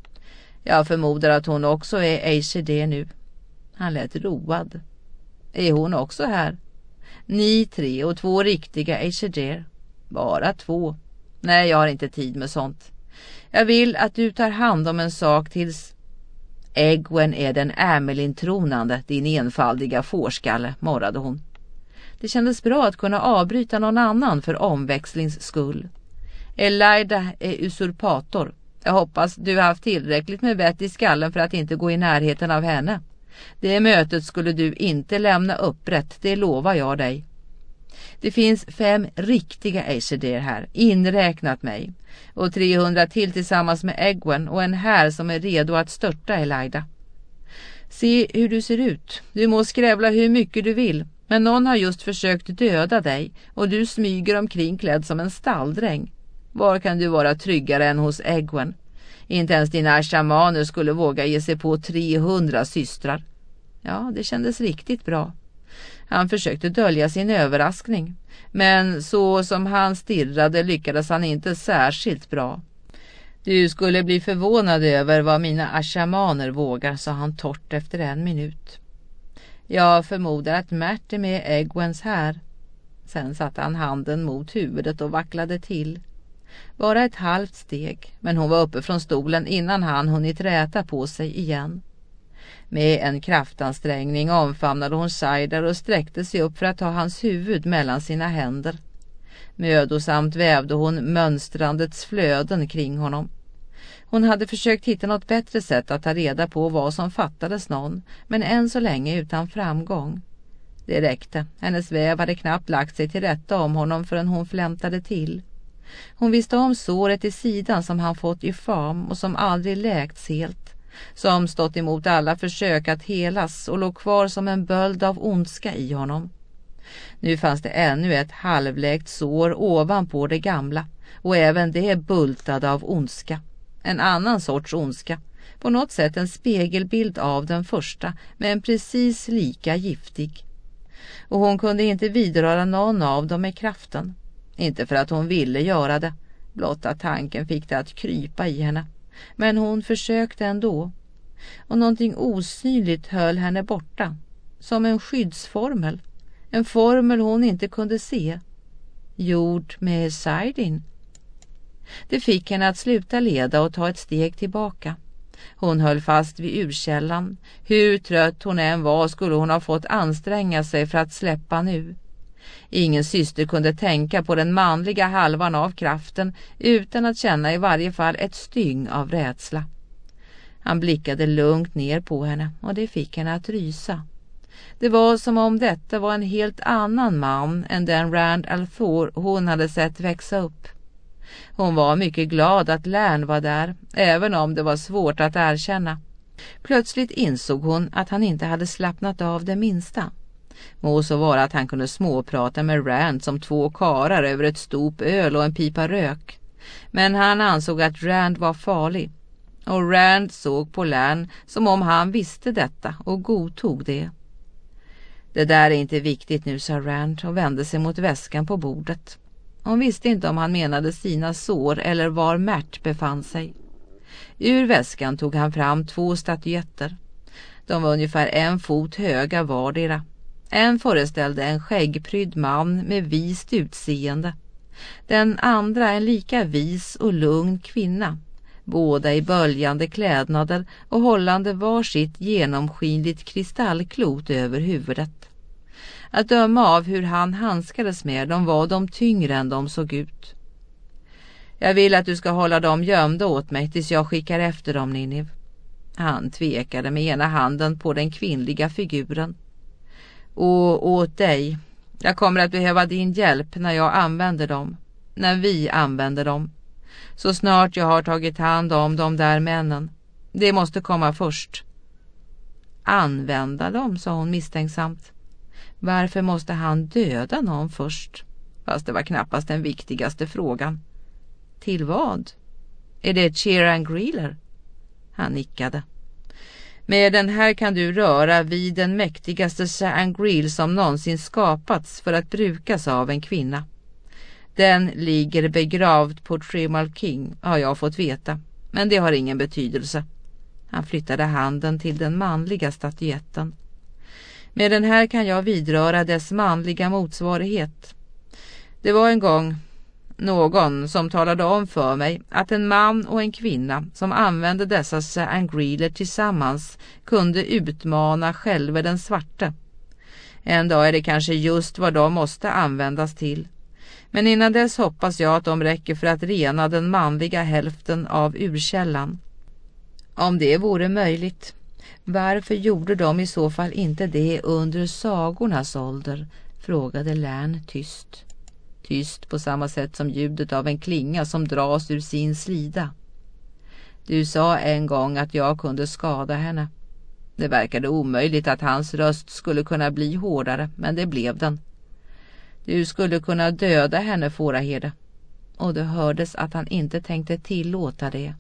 Jag förmodar att hon också är Aesir det nu. Han lät road. Är hon också här? Ni tre och två riktiga Aesir. Bara två. Nej, jag har inte tid med sånt. Jag vill att du tar hand om en sak tills... Egwene är den Amelin-tronande, din enfaldiga fårskalle, morrade hon. Det kändes bra att kunna avbryta någon annan för omväxlings skull. Elaida är usurpator. Jag hoppas du har haft tillräckligt med vett i skallen för att inte gå i närheten av henne. Det mötet skulle du inte lämna upprätt, det lovar jag dig. Det finns fem riktiga Aesir här, inräknat mig. Och trehundra till tillsammans med Egwene och en här som är redo att störta Elaida. Se hur du ser ut. Du må skrävla hur mycket du vill. Men någon har just försökt döda dig och du smyger omkring klädd som en stalldräng. Var kan du vara tryggare än hos Egwene? Inte ens dina shamaner skulle våga ge sig på trehundra systrar. Ja, det kändes riktigt bra. Han försökte dölja sin överraskning. Men så som han stirrade lyckades han inte särskilt bra. Du skulle bli förvånad över vad mina ashamaner vågar, sa han torrt efter en minut. Jag förmodar att Märt är med Egwenes här. Sen satte han handen mot huvudet och vacklade till. Bara ett halvt steg, men hon var uppe från stolen innan han hunnit räta på sig igen. Med en kraftansträngning omfamnade hon Saidar och sträckte sig upp för att ta hans huvud mellan sina händer. Mödosamt vävde hon mönstrandets flöden kring honom. Hon hade försökt hitta något bättre sätt att ta reda på vad som fattades någon, men än så länge utan framgång. Det räckte. Hennes väv hade knappt lagt sig till rätta om honom förrän hon flämtade till. Hon visste om såret i sidan som han fått i fam och som aldrig läkts helt, som stått emot alla försök att helas och låg kvar som en böld av ondska i honom. Nu fanns det ännu ett halvläkt sår ovanpå det gamla och även det bultade av ondska. En annan sorts ondska, på något sätt en spegelbild av den första, men precis lika giftig. Och hon kunde inte vidröra någon av dem med kraften. Inte för att hon ville göra det, blotta tanken fick det att krypa i henne. Men hon försökte ändå. Och någonting osynligt höll henne borta, som en skyddsformel. En formel hon inte kunde se. Gjord med Saidin. Det fick henne att sluta leda och ta ett steg tillbaka. Hon höll fast vid urkällan. Hur trött hon än var skulle hon ha fått anstränga sig för att släppa nu. Ingen syster kunde tänka på den manliga halvan av kraften utan att känna i varje fall ett styng av rädsla. Han blickade lugnt ner på henne och det fick henne att rysa. Det var som om detta var en helt annan man än den Rand al'Thor hon hade sett växa upp. Hon var mycket glad att Lärn var där, även om det var svårt att erkänna. Plötsligt insåg hon att han inte hade slappnat av det minsta. Må så vara att han kunde småprata med Rand som två karar över ett stop öl och en pipa rök. Men han ansåg att Rand var farlig. Och Rand såg på Lärn som om han visste detta och godtog det. Det där är inte viktigt nu, sa Rand och vände sig mot väskan på bordet. Hon visste inte om han menade sina sår eller var Märt befann sig. Ur väskan tog han fram två statyetter. De var ungefär en fot höga vardera. En föreställde en skäggprydd man med vist utseende. Den andra en lika vis och lugn kvinna. Båda i böljande klädnader och hållande var sitt genomskinligt kristallklot över huvudet. Att döma av hur han handskades med dem var de tyngre än de såg ut. Jag vill att du ska hålla dem gömda åt mig tills jag skickar efter dem, Ninniv. Han tvekade med ena handen på den kvinnliga figuren. Och åt dig. Jag kommer att behöva din hjälp när jag använder dem. När vi använder dem. Så snart jag har tagit hand om de där männen. Det måste komma först. Använda dem, sa hon misstänksamt. Varför måste han döda någon först? Fast det var knappast den viktigaste frågan. Till vad? Är det Chiran Greeler? Han nickade. Med den här kan du röra vid den mäktigaste sangreal som någonsin skapats för att brukas av en kvinna. Den ligger begravd på Trimal King, har jag fått veta, men det har ingen betydelse. Han flyttade handen till den manliga statyetten. Med den här kan jag vidröra dess manliga motsvarighet. Det var en gång någon som talade om för mig att en man och en kvinna som använde dessa sangrealer tillsammans kunde utmana själva den svarte. En dag är det kanske just vad de måste användas till. Men innan dess hoppas jag att de räcker för att rena den manliga hälften av urkällan. Om det vore möjligt, varför gjorde de i så fall inte det under sagornas ålder? Frågade Lärn tyst. Tyst på samma sätt som ljudet av en klinga som dras ur sin slida. Du sa en gång att jag kunde skada henne. Det verkade omöjligt att hans röst skulle kunna bli hårdare, men det blev den. Du skulle kunna döda henne, fåraherde. Och det hördes att han inte tänkte tillåta det.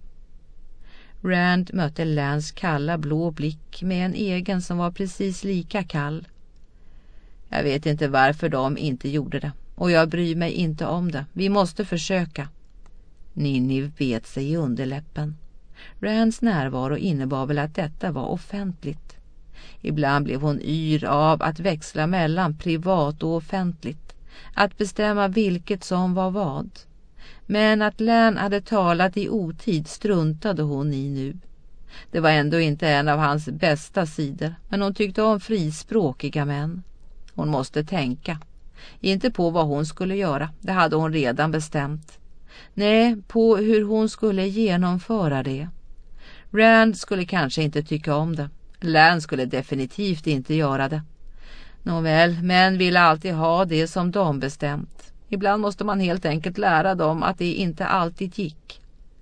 Rand mötte Lärns kalla blå blick med en egen som var precis lika kall. Jag vet inte varför de inte gjorde det. Och jag bryr mig inte om det. Vi måste försöka. Ninniv bet sig i underläppen. Rands närvaro innebar väl att detta var offentligt. Ibland blev hon yr av att växla mellan privat och offentligt. Att bestämma vilket som var vad. Men att Lärn hade talat i otid struntade hon i nu. Det var ändå inte en av hans bästa sidor, men hon tyckte om frispråkiga män. Hon måste tänka. Inte på vad hon skulle göra, det hade hon redan bestämt. Nej, på hur hon skulle genomföra det. Rand skulle kanske inte tycka om det. Lärn skulle definitivt inte göra det. Nåväl, män ville alltid ha det som de bestämt. Ibland måste man helt enkelt lära dem att det inte alltid gick.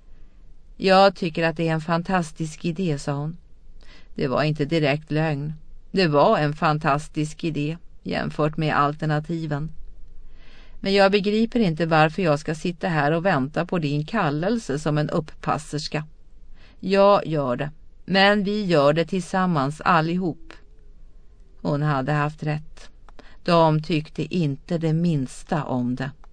Jag tycker att det är en fantastisk idé, sa hon. Det var inte direkt lögn. Det var en fantastisk idé jämfört med alternativen. Men jag begriper inte varför jag ska sitta här och vänta på din kallelse som en upppasserska. Jag gör det, men vi gör det tillsammans allihop. Hon hade haft rätt. De tyckte inte det minsta om det.